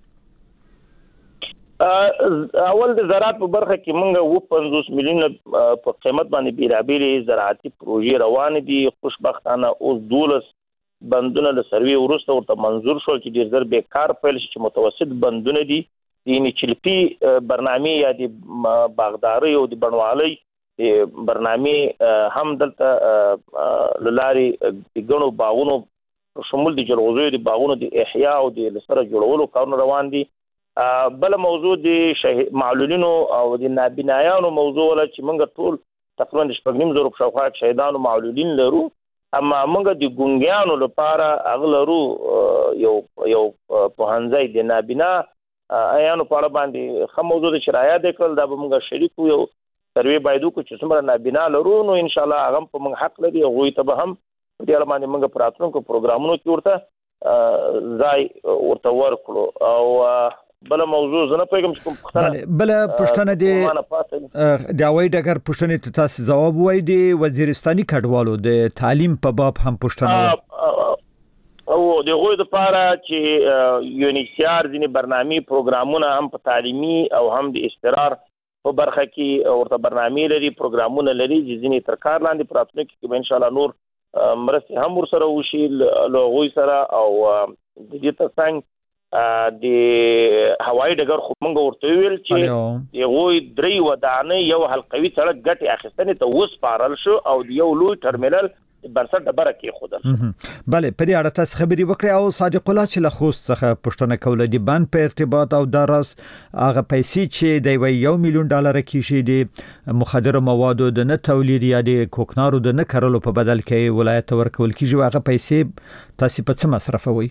اول د زراعت په برخه کې موږ 50 میلیون په قیمت باندې بیرابېلې زراعتي پروژې روان دي. خوشبختانه اوس 12 بندونه د سروي ورسته ورته منظور شول چې ډیر زر به کار پیل شي. متوسط بندونه دي د چلپی برنامه یا د باغداري او د بڼوالۍ برنامه هم دلته لاري د غنو باغونو شمول د جلغوزیو د باغونو د احیا او د لسره جوړولو کارونه روان دي. بل موضوع د معلولینو او د نابینایانو موضوع ولا چې موږ ټول تقریبا 8.5 په شاوخوا شهیدانو معلولین لرو، اما موږ د ګونګیانو لپاره اغلرو یو پوهنځی د نابینا ایانو په اړه باندې خه موضوع د شرایط کړل. دا به موږ شریکو یو سروي بایدو کو چې څومره نابینا لرو نو ان شاء الله هغه په موږ حق لري غوي ته به هم د اړه باندې موږ پراتونکو پروګرامونو کې ورته ځای ورته ورکړو. او بل موضوع زنه پیغام چې کوم پښتنه بل پښتنه د هوایي ډګر پښتنه ته تاسو جواب وای دی وزیرستاني کډوالو د تعلیم په باب هم پښتنه او د غوي د لپاره چې یونیسیار ځینې برنامې پروګرامونه هم په تعلیمي او هم د استقرار په برخه کې ورته برنامې لري پروګرامونه لري ځینې تر کار لاندې پراتونه کې ان شاء الله نور مرسته هم ورسره وشي له غوي سره او د دې ترڅنګ د هوایي ډګر خو موږ ورته ویل چې یوه درې ودانې یو حلقوي سړک ګټي اخیستنې ته وسپارل شو او یو لوی ټرمینل برسر ډبره کې خودل. بله په دې اړه تاسو خبري وکړئ. او صادق الله چې له خوست څخه پښتنه کوله دي بند په ارتباط او دراس هغه پیسې چې د $1 ملیون کې شي د مخدر موادو د نه تولید یا د کوکنارو د نه کارولو په بدل کې ولایت ورکول کیږي. هغه پیسې تاسو په څه مصرفوي؟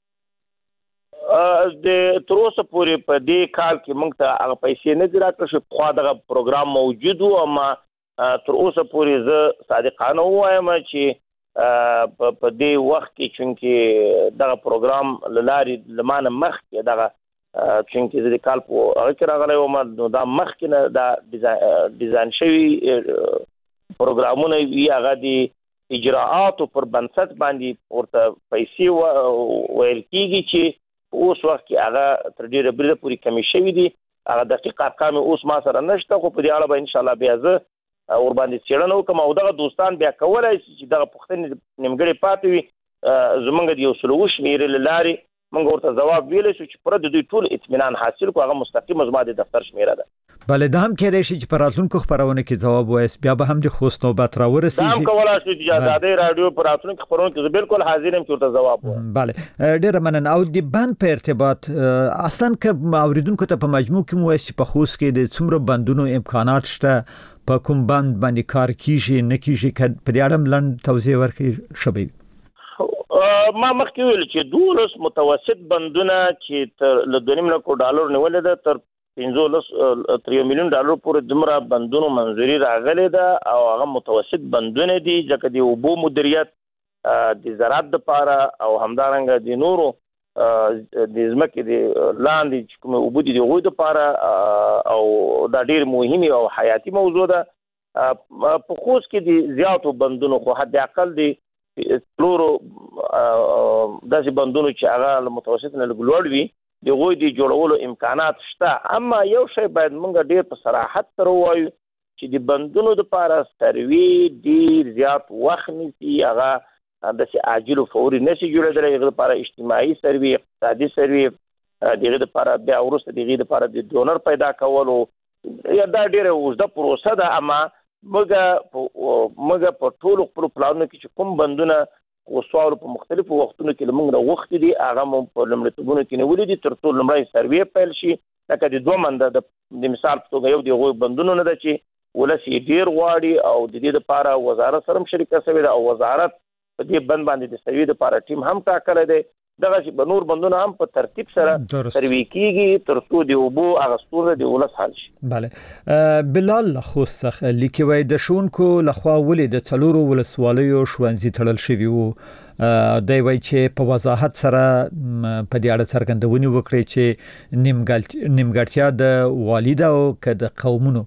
د تر اوسه پورې په دې کال کې موږ ته هغه پیسې نه راکړل شو. خو دا پروګرام موجود و اما تر اوسه پورې زه صادقانه وایم چې په دې وخت کې چې دا پروګرام لاري لمانه مخ کې دا چې د کال په هغه کې راغلی و ما دا مخ کې نه دا ډیزاین شوی پروګرامونه وی هغه د اجراءات پر بنسټ باندې ورته پیسې ویل کیږي چې اوس وخت کې هغه تر ډیره بریده پوری کمی شوی دي. هغه دقیق ارقام اوس ما سره نشته خو په دې اړه به ان شاء الله بیا زه ور باندې څېړنه وکم او دغه دوستان بیا کولای شي چې دغه پوښتنې نیمګړې پاتې وي زمونږ د یو سلوه شمیرې له لارې موږ ورته ځواب ویلی شو چې پوره د دوی ټول اطمینان حاصل کړو. هغه مستقیم زما د دفتر شمیره ده. بله دا هم کېدای شي چې په راتلونکو خپرونه کې ځواب وایست بیا به هم د خوست نوبت راورسېږي. دا هم کولای شي چې آزادۍ راډیو په راتلونکو خپرونه کې زه بالکل حاضر یم چې ورته ځواب وایم. بله ډېره مننه. او د بند په ارتباط اصلا که اوریدونکو ته په مجموع کې مو وایست چې په خوست کې د څومره بندونو امکانات شته په کوم بند باندې کار کیږي نه کیږي په دې اړه لنډ توضیح ورکړئ شوی. ما مخکې ویل چې 12 متوسط بندونه چې تر $2.5 لک نیولې ده تر $15 ملیون پورې دمره بندونو منځوري راغلي ده او هغه متوسط بندونه دي ځکه د اوبو مدیریت د زراعت لپاره او همدارنګه د نورو د ځمکې د لاندې کوم اوبو دي د غوي لپاره او دا ډیر مهمه او حیاتي موضوع ده. په خوست کې د زیاتو بندونو خو حد اقل دي پلورو داسې بندونو چې هغه متوسط نه لګلوړ وي د غوي د جوړولو امکانات شته. اما یو شی باید موږ ډیر په صراحت سره وایو چې د بندونو لپاره سروي ډیر زیات وخت نیسي. هغه د عاجل او فوري نشي جوړېدلی. هغه لپاره اجتماعي سروي اقتصادي سروي دغه لپاره بیا ورسته دغه لپاره د ډونر پیدا کولو یا دا ډیره اوږده پروسه ده. اما موږ په ټولو خپلو پلانونو کې چې کوم بندونه وسوالو په مختلفو وختونو کې موږ راوختي دي هغه مو په لومړیتوبونو کې نیولي دي تر څو لومړی سروي پیل شي. لکه د 2 منده د مثال په توګه یو د غوي بندونو نه ده چې ولس یې ډیر غواړي او د دې لپاره وزارت سره شریکه شوې ده او وزارت په دې بند باندې د سروي لپاره ټیم هم ټاکلی دی. دغه چې بنور بندونه هم په ترتیب سره سروي کیږي تر څو د اوبو اغستون د ولس حل شي. بله بلال خوسخ لیکوي د شونکو لخوا ولې د څلورو ولسوالیو شوانزي تړل شوی وو دی وای چې په وضاحت سره په دې اړه څرګندونې وکړي چې نیمګړتیا د والد او د قومونو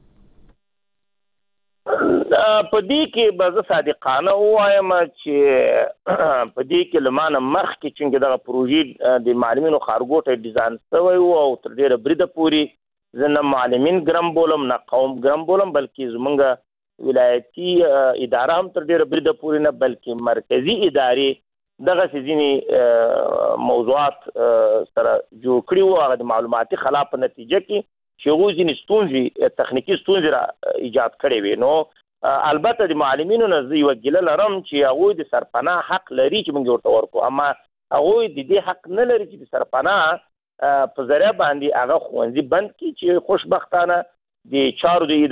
په دې کې به صادقانه وایم چې په دې کې لمانه مخ کې چې دغه پروژې د معلمینو خارګوټه ډیزاین شوی او تر ډیره بریده پوری زنه معلمین ګرام بولم نه قوم ګرام بولم بلکې زمونږ ولایتي اداره هم تر ډیره بریده پوری نه بلکې مرکزی ادارې دغه سيزيني موضوعات سره جوړ کړي او هغه معلوماتي خلا په نتیجه کې چې غوځي نستونزي تخنیکی ستونزې را ایجاد کړي وي. نو البته د معلمینو نه زی وګیله لرم چې هغه د سرپناه حق لري چې موږ ورته ورکو اما هغه د دې حق نه لري چې د سرپناه په ذریعہ باندې هغه خوندې بند کی چې خوشبختانه د چارو د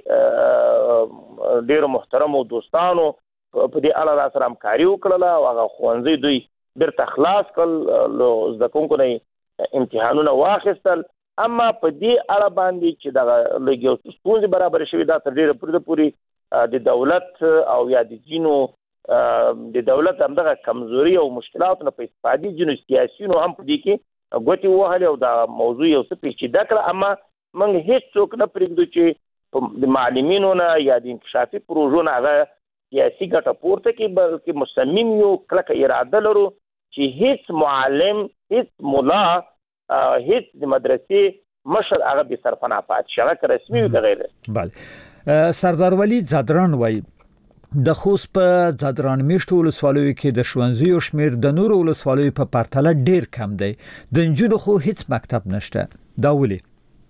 ادارې ډیر محترم او دوستانو په دې اړه سره همکاري وکړه او هغه خوندې دوی بیرته خلاص کړل زدکونکو نه امتحانونه واخیستل. اما په دې اړه باندې چې دا لګیو ستونزې برابر شوي دا تر ډیره پوری د دولت او یا د جنو د دولت همدغه کمزوري او مشکلات نه په استفادې جنو سیاسيونو هم په دې کې غوټي وهله او دا موضوع یو څه پیچیده کړه. اما موږ هیڅ څوک نه پرېږدو چې د معلمینو نه یا د انکشافي پروژو نه هغه سیاسي ګټه پورته کړي بلکې مصمم یو کلکه اراده لرو چې هیڅ معلم هیڅ مولا هیڅ د مدرسې مشر هغه به سرپناه پات شغه رسمي وي غیره. بله سردار ولی زادران وای د خوست په زادران میشتو ولسوالیو کې د شونزیو شمیر د نورو ولسوالیو په پرتله ډیر کم دی د انجونو خو هیڅ مکتب نشته دا ولی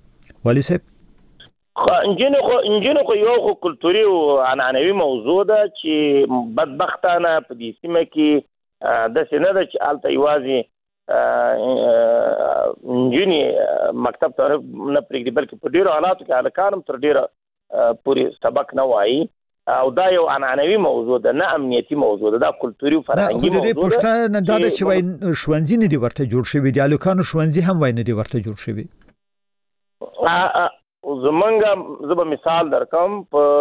صاحب انجینو خو یو خو کلتوري او عنعنوي موضوع ده چې بدبختانه په دې سیمه کې د سینه د چالت ایوازي انجینی مکتب ته نه پرېږدي بلکې په ډیرو حالاتو کې الکانم تر ډیره پوری سبق نه وایي او دا یو عنعنوي موضوع ده نه امنیتي موضوع ده دا کلتوري فرهنګي موضوع ده. د پښتنه دا د چې وای شونځي نه دی ورته جوړ شوی دی الکانو شونځي هم وای نه دی ورته جوړ شوی. زمونږ زب مثال درکم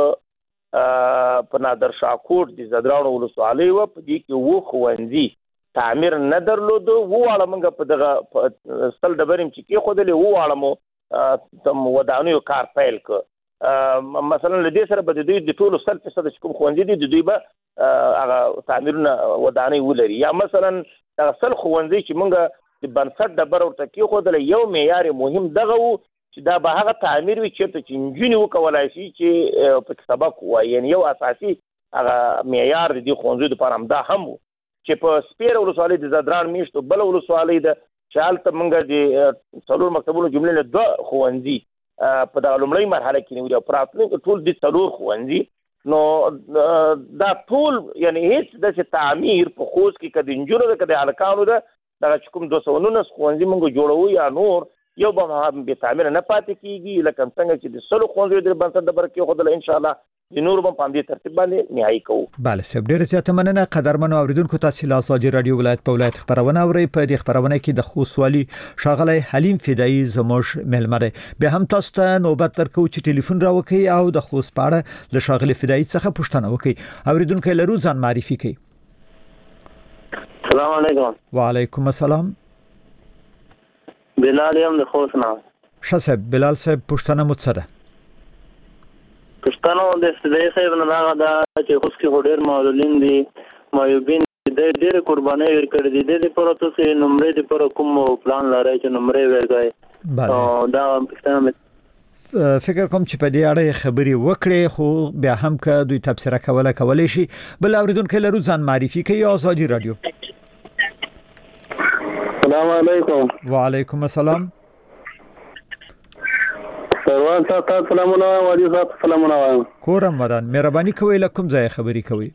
په نادر شاکوټ د زدرانو ولسوالۍ و په دې کې وو خوندې تعمیر نه درلود وو واړه موږ په دغه سل دبرم چې کې خودلې وو واړه مو تم ودانیو کار فایل ک مثلا لدې سره به دوی د ټولو 100% کوم خوندې دي دوی به هغه تعمیرونه ودانۍ ولري یا مثلا د سل خوندې چې موږ د بنسټ دبر ورته کې خودلې یو معیار مهم دغه وو چې دا به هغه تعمیر وي چې انجینی وکولای شي چې په سبق وایي یعنی یو اساسي هغه معیار د خوندې لپاره هم دا هم چې په سپیر ولسوالۍ د زادران میشتو بل ولسوالۍ د چالت منګه د څلور مکتبونو جملې له دوه خوندې په د لومړی مرحله کې نیولې او پراتلونکو ټول د څلور خوندې نو دا ټول یعنی هیڅ د تعمیر په خوځ کې کدي انجونو د کدي الکانو د کوم 219 خوندې موږ جوړو یا نور یو به تعمیر نه پاتې کیږي لکه څنګه چې د سلو خوندې د بنسټ د برکې خدای ان شاء الله د نور په باندې ترتیب باندې نهایی کوو. بله سب ډیر زیاته مننه قدرمنو اوریدونکو تاسو له آزادي رادیو ولایت په ولایت خبرونه اورئ په دې خبرونه کې د خوستوالي شاغلی حلیم فدایی زموږ ملمره به هم تاسو ته نوبت درکو چې ټلیفون راوکي او د خوست پاړه له شاغلی فدایی څخه پوښتنه وکړي. اوریدونکو لرو ځان معرفي کړئ. السلام علیکم. وعلیکم السلام. بلال یم د خوست نه. شاسب بلال صاحب پوښتنه مو څه ده؟ پښتنو د استدای صاحب نه راغله دا چې خوست کې ډېر معلولین دي معیوبین د ډېر قرباني ورکړي دي د پروسس نمبر د پر کوم پلان لري چې نمبر ورکړي. بله دا پښتنه فکر کوم چې په دې اړه خبري وکړي خو بیا هم که دوی تبصره کولای شي. بل اوریدونکو لرو ځان معرفي کوي آزادي رادیو. السلام علیکم. وعلیکم السلام. سروان صاحب سلامونه وعلیکم صاحب سلامونه کورم ودان مهرباني کوئ لکم ځای خبري کوي.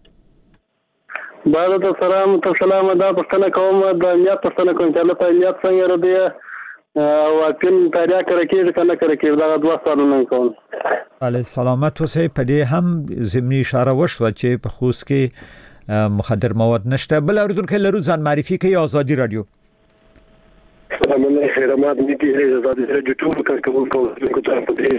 بعد السلام دا پښتنه کوم د نیت پښتنه کوم چې الله په نیت څنګه ردی او اپین تاریخ کرکې کنه کرکې دا دوه سوالونه کوم. علي سلامت اوسې په دې هم زمینی اشاره وشو چې په خوست کې مخدر مواد نشته. بل اوریدونکو لرو ځان معرفي کوي آزادي رادیو. سلام علیکم خیرات نیکی آزادی رادیو ټول کارکونکو ته په دې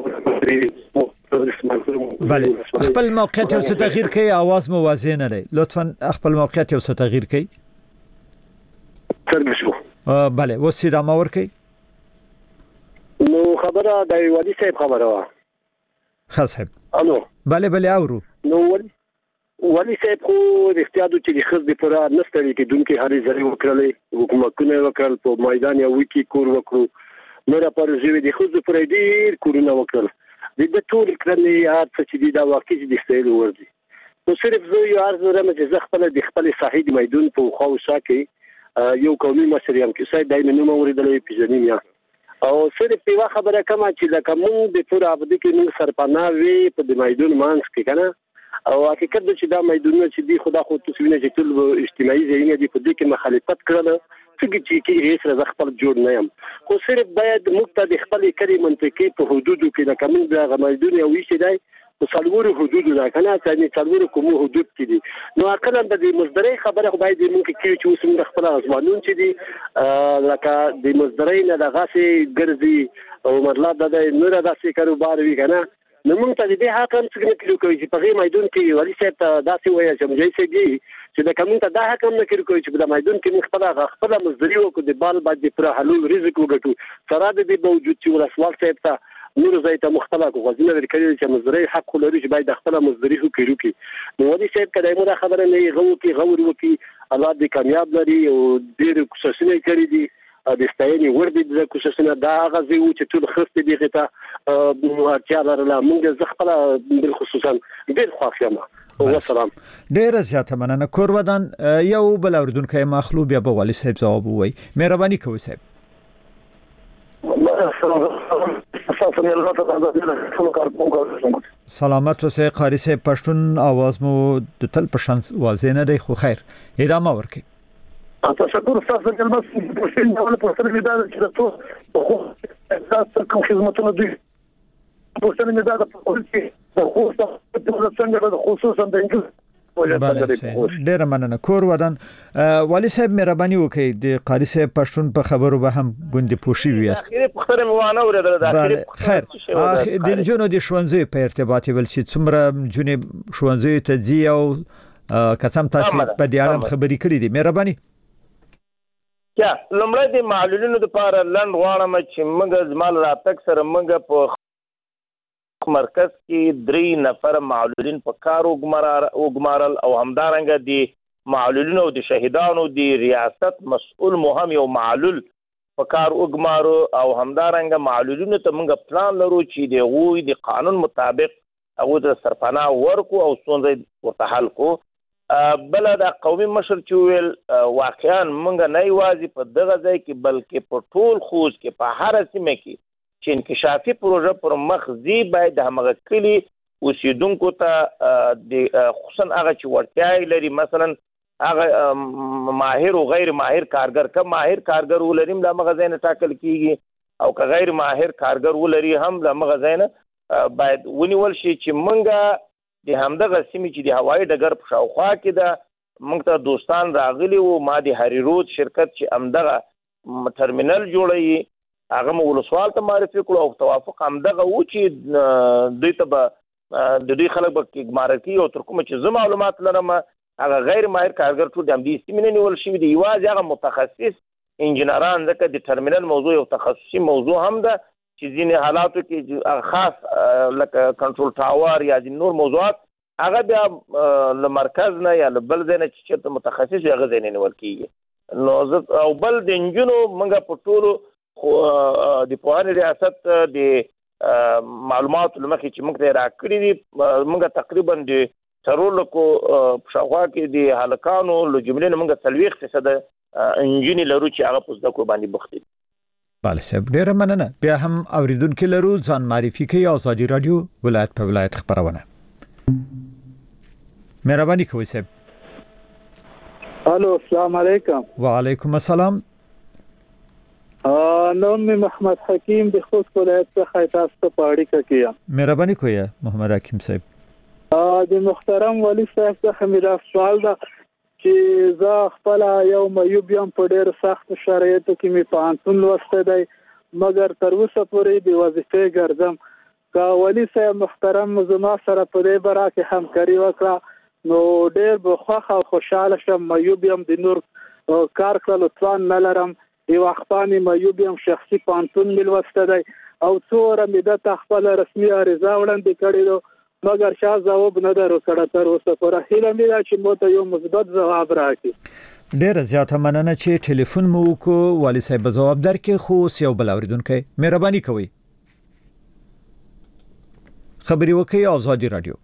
بله خپل موقعیت او تغییر کوي आवाज مو واضح نه دی لطفا خپل موقعیت او تغییر کوي څنګه شو بله وسیدا مور کوي نو خبره د ولی صاحب خبره وا خاصه الو بله اورو نو ولی صاحب خو د اختیارو چې د خزې پر نستړي کې دونکو هرې ځای وکړلې حکومتونه وکړل په میدان یو وکی کور وکړو نو را پرځوي د خزې پر ډیر کورونه وکړل د ټول کړنې یاد چې دا واقعي د استایل وردي نو صرف زه یو عرض لرم چې زه خپل د خپل صحیح میدان په خواوشا کې یو قومي مشریم کې سید دایمه نوم ورېدلې پیژنیم یا او صرف په خبره کما چې لکه مونږ د پور عبادت کې موږ سرپناوي په د میدان مانس کې کنه او حقیقت د چې دا میدانونه چې دی خدا خو تصویرونه چې ټول اجتماعي ځایونه دي په دې کې مخالفت کړل چې هیڅ رضا خپل جوړ نه یم خو صرف باید مقتد خپل کړي منطقي په حدودو کې د کوم د میدان یو شي دی په څلورو حدودو دا کنه چې څلورو کومو حدود کې دي نو اکثر د مصدري خبره خو باید موږ کې چې اوس موږ خپل ازمانون چې دي لکه د مصدري نه دغه سي ګرځي او مطلب د نور داسې کاروبار وی کنه نو موږ ته دې حق هم څنګه کړو چې په میدان کې ولی صاحب ته داسې وایي چې موږ یې سګي چې د کوم ته دا حق هم نه کړو چې په میدان کې موږ خپل مصدري وکړو د بال باندې پر حلول رزق وګټو سره د دې موجود چې ولسوال صاحب ته نور ځای ته مختلف غوښتنه ورکړي چې مصدري حق لري چې باید خپل مصدري وکړي نو ولی صاحب کله موږ خبره نه غور وکي الله دې کامیاب لري او ډېر کوششونه کړې دي د استایني ورته د کوششونه دا غزي او چې ټول خسته دي غته چې لرله موږ زغپله بل خصوصا ډېر خوښیمه والسلام ډېر زیاته مننه کور ودان یو بل اوریدونکو مخلوب یا به والي صاحب جواب وای مهرباني کوئ صاحب سلامت اوسئ قاری صاحب پښتون आवाज مو د تل په شان واضح نه دی خو خیر ادامه ورکړئ تشکر تاسو ته بس په شین ډول په سره مې دا چې تاسو خو تاسو کوم خدمتونه دي په سره مې دا په خصوصي څنګه د خصوصا د انګلیس ډیر مننه کور ودان والي صاحب مهرباني وکړئ د قاری صاحب پښتون په خبرو به هم ګوندې پوښي ویاست اخیری پختره موانه ورته د اخیری خیر د جنونو د شونځي په ارتباط ول چې څومره جنې شونځي ته ځي او قسم تاسو په دې اړه خبرې کړې دي مهرباني یا لمړی د معلولینو لپاره لند غواړم چې موږ زمال راتک سره موږ په مرکز کې 3 نفر معلولین په کار وګمارل او همدارنګه د معلولینو او د شهیدانو د ریاست مسؤل مهم یو معلول په کار وګمارو او همدارنګه معلولینو ته موږ پلان لرو چې د غوي د قانون مطابق هغه د سرپناه ورکو او ستونزې ورته حل کو بل د قومي مشر چویل واقعا موږ نه یوازې په دغه ځای کې بلکې په ټول خوځ کې په هر سیمه کې چې انکشافي پروژه پر مخ زی باید همغه کلی اوسیدونکو ته د خصوصا هغه چې ورتیا لري مثلا هغه ماهر او غیر ماهر کارګر کم ماهر کارګر ولریم د مغزین ټاکل کیږي او که غیر ماهر کارګر ولري هم د مغزین باید ونیول شي چې منګه د همدغه سیمې چې د هوایي ډګر په شاوخوا کې ده موږ ته دوستان راغلي وو ما د هری رود شرکت چې همدغه ترمینل جوړوي هغه مو ولسوال ته معرفي کړو او توافق همدغه و چې دوی ته به د دوی خلک به ګمارکي او تر کومه چې زه معلومات لرم هغه غیر ماهر کارګر ټول د همدې سیمې نه نیول شوي دي یوازې هغه متخصص انجینران ځکه د ترمینل موضوع یو تخصصي موضوع هم ده چې ځینې حالاتو کې خاص لکه کنټرول ټاور یا نور موضوعات هغه بیا له مرکز نه یا له بل ځای نه چې چېرته متخصص وي هغه ځای نه نیول کېږي نو او بل د نجونو موږ په ټولو د پوهنې ریاست د معلوماتو له مخې چې موږ ته راکړي دي موږ تقریبا د څلور لکو په شاوخوا کې د هلکانو له جملې نه موږ 40% انجینې لرو چې هغه په زده کړو باندې بوخت دي بله صاحب ډیره مننه بیا هم اوریدونکو لرو ځان معرفي کوي ازادي رادیو ولایت په ولایت خبرونه مهرباني کوئ صاحب الو السلام علیکم وعلیکم السلام نوم می محمد حکیم د خوست ولایت څخه تاسو ته پاړی کوي مهرباني کوئ محمد حکیم صاحب د محترم والي صاحب څخه مې سوال ده چې زه خپل یو معیوب یم په ډېر سخت شرایطو کې مې پوهنتون لوستی دی مګر تر اوسه پورې بې وظیفې ګرځم که والي صاحب محترم زما سره په دې باره کې همکاري وکړه نو ډېر به خوښ او خوشحاله شم. معیوب یم د نور کار کولو توان نه لرم یو خپانې معیوب یم شخصي پوهنتون مې لوستی دی او څو واره مې دلته خپله رسمي عریضه وړاندې کړې ده مګر شا ځواب نه درو کړه تر اوسه پورې. هیله مې ده چې موږ ته یو مثبت ځواب راکړي. ډیره زیاته مننه چې ټلیفون مو وکړو. والي صاحب ځواب درکې خو یو بل اوریدونکو مهرباني کوئ خبري وکړئ آزادي رادیو.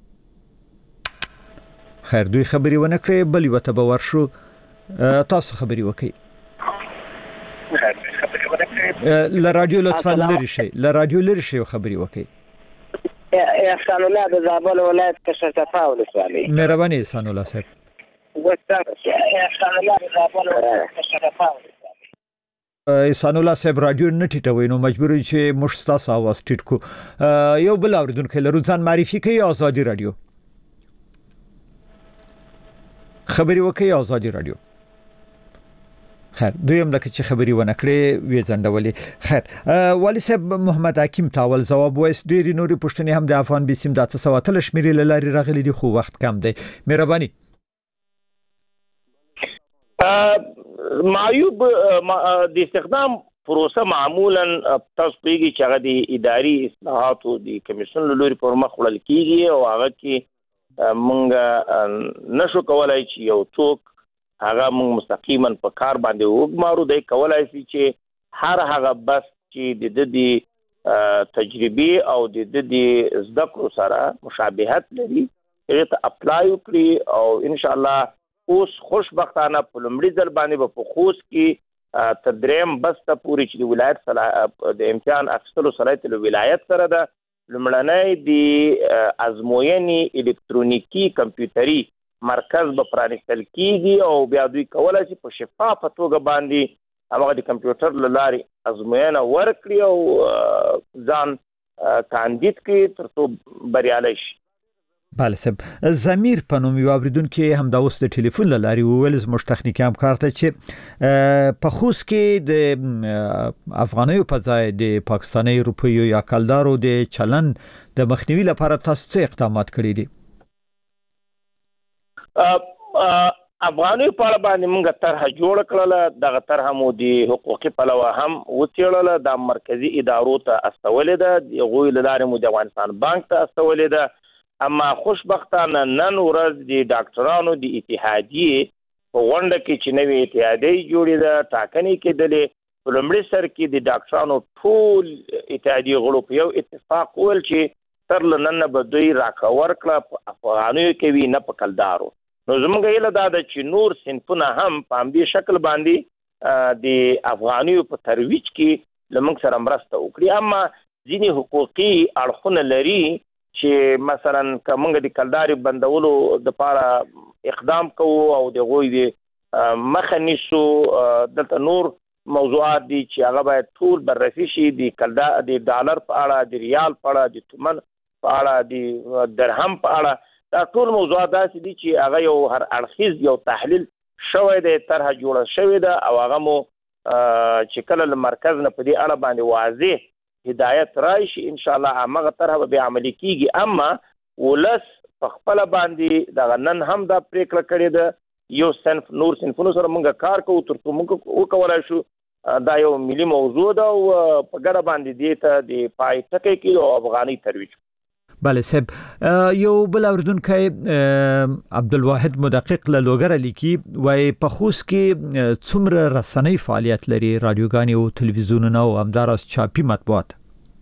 خیر دوی خبري ونه کړې بل یو ته به ورشو تاسو خبري وکړئ. ل رادیو لطفا لری شي ل رادیو لری شي خبري وکړئ. احسان الله د زابل ولایت کشر تفاول سوالي. مهرباني احسان الله صاحب. احسان الله د زابل ولایت کشر تفاول سوالي. احسان الله صاحب رادیو نه ټیټوي نو مجبور چې مشتاق आवाज ټیټ کو. یو بل اوریدونکو لرو ځان معرفي کوي آزادي رادیو. خبري وکړئ آزادي رادیو. خیر دویم لکه چې خبري ونه کړې وی ځندولې. خیر والي صاحب محمد حکیم تاول جواب وایس ډېری نوري پښتنې هم د افغان بسیم د 300 شمیرې لاري راغلي دي خو وخت کم دی. مهرباني. معیوب د استخدام پروسه معمولا تاسو پیږي چې هغه د اداري اصلاحاتو د کمیشن لوري پر مخ وړل کیږي او هغه کې مونږ نشو کولای چې یو څوک هغه موږ مستقیما په کار باندې وګمارو دی کولای شي چې هر هغه بس چې د تجربه او د زده کړو سره مشابهت لري هغه ته اپلای وکړي او ان شاء الله اوس خوشبختانه په لومړي ځل باندې په خوست کې تدریم بس ته پوری چې د ولایت سره د امتحان اخیستلو صلاحیت له ولایت سره ده لومړنۍ د ازموینې الکترونیکی کمپیوټري مرکز به پرانیستل کیږي او بیا دوی کولای شي په شفافه توګه باندې هغه د کمپیوټر له لارې ازموینه ورکړي او ځان کاندید کړي ترڅو بریالي شي. بله صاحب زمیر په نوم یو اوریدونکو هم د اوس د ټلیفون له لارې وویل زموږ تخنیکی همکار ته چې په خوست کې د افغانیو په ځای د پاکستاني روپیو یا کلدارو د چلن د مخنیوي لپاره تاسو څه اقدامات کړی دي؟ افغانیو په اړه باندې موږ طرحه جوړ کړله دغه طرحه مو د حقوقي پلوه هم وڅېړله د مرکزی ادارو ته استولې ده د هغوی له لارې مو د افغانستان بانک ته استولې ده. اما خوشبختانه نن ورځ د ډاکټرانو د اتحادیې په غونډه کې چې نوې اتحادیې جوړې ده ټاکنې کېدلې په لومړي سر کې د ډاکټرانو ټول اتحادیې غړو په یو اتفاق وویل چې تر نن به دوی راکړه ورکړه په افغانیو کې وي نه په کلدارو. نو زموږ هیله دا ده چې نور صنفونه هم په همدې شکل باندې د افغانیو په ترویج کې له موږ سره مرسته وکړي. اما ځینې حقوقي اړخونه لري چې مثلا که موږ د کلداري بندولو دپاره اقدام کوو او د هغوی د مخه نیسو دلته نور موضوعات دي چې هغه باید ټول بررسي شي د ډالر په اړه د ریال په اړه د تومن په اړه د درهم په اړه دا ټول موضوعات داسې دي چې هغه یو هر اړخیز یو تحلیل شوی دی طرحه جوړه شوې ده او هغه مو چې کله له مرکز نه په دې اړه باندې واضح هدایت راشي ان شاء الله هغه طرحه به عملي کیږي. اما ولس په خپل باندې دا نن هم دا پریکړه کړې ده یو صنف نور صنفونو سره موږ کار کوو ترڅو موږ وکولای شو دا یو ملي موضوع ده او په ګډه باندې دې ته د پای ټکی کې او افغاني ترویج. بله صاحب یو بل اوریدونکی عبدالواحد مدقق له لوګره لیکي وای په خوست کې څومره رسنۍ فعالیت لري رادیوګانې او تلویزیونونه او همداراز چاپي مطبوعات؟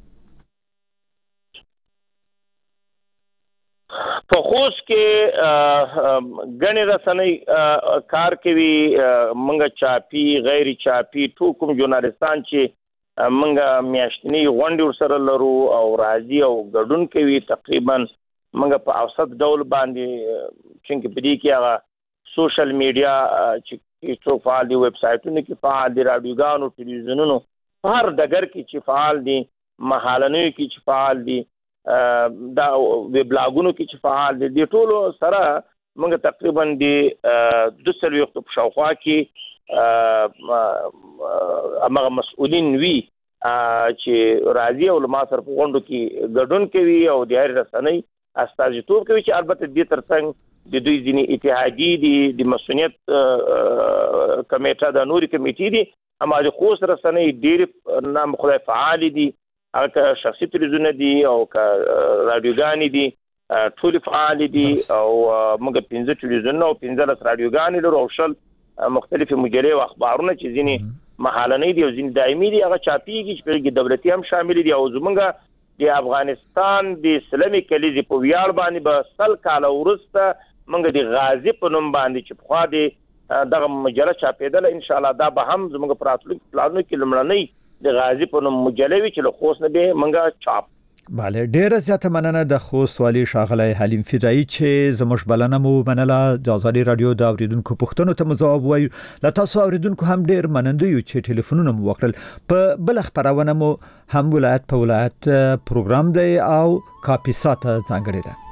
په خوست کې ګڼې رسنۍ کار کوي موږ چاپي غیر چاپي ټول کوم ژورنالستان چې موږ میاشتنی غونډې ورسره لرو او راځي او ګډون کوي تقریبا موږ په اوسط ډول باندې چې په دې کې هغه سوشل میډیا چې څو فعال دي ویب سایټونو کې فعال دي رادیوګانو ټلویزیونونو هر ډګر کې چې فعال دي محلونو کې چې فعال دي دا ویب لاګونو کې چې فعال دي د ټولو سره موږ تقریبا د 200 وخت په شاوخوا کې امغه مسؤلین وی چې راځي او ما سره په غونډو کې ګډون کوي او د هر رسنۍ استازیتوب کوي چې البته د ترڅنګ د دوی ځینی اتحادی د مسؤلیت کمیټه د نوري کمیټې دي اما د خوست رسنۍ ډیر نام خدای فعال دي هغه شخصي تلویزیون دي او رادیوګان دي ټول فعال دي او موږ 15 تلویزیون او 15 رادیوګان لرو او شل مختلفه مجلې او اخبارونه چې ځینی محلنۍ دي او ځینی دایمي دي هغه چاپیږي چې په دولتي هم شامل دي او زمونږ د افغانستان د اسلامي کلیزې په ویاړ باندې به سل کال ورسته موږ د غازی په نوم باندې چې په خوا د دغه مجله چاپېدل ان شاء الله دا به هم زموږ پراتلونکو پلانونو کې لمړنۍ د غازی په نوم مجله وي چې له خوست نه به موږ چاپ بله ډیره زیاته مننه د خوست والی ښاغلی حلیم فدایي چې زموږ بلنه مو منله د آزادي رادیو د اوریدونکو پوښتنو ته مجواب وایو له تاسو اوریدونکو هم ډیر مننده یو چې ټلیفونونه مو وکړل په بل خبرونه مو هم ولایت په ولایت پروګرام دی او کاپیسا ته ځانګړی ده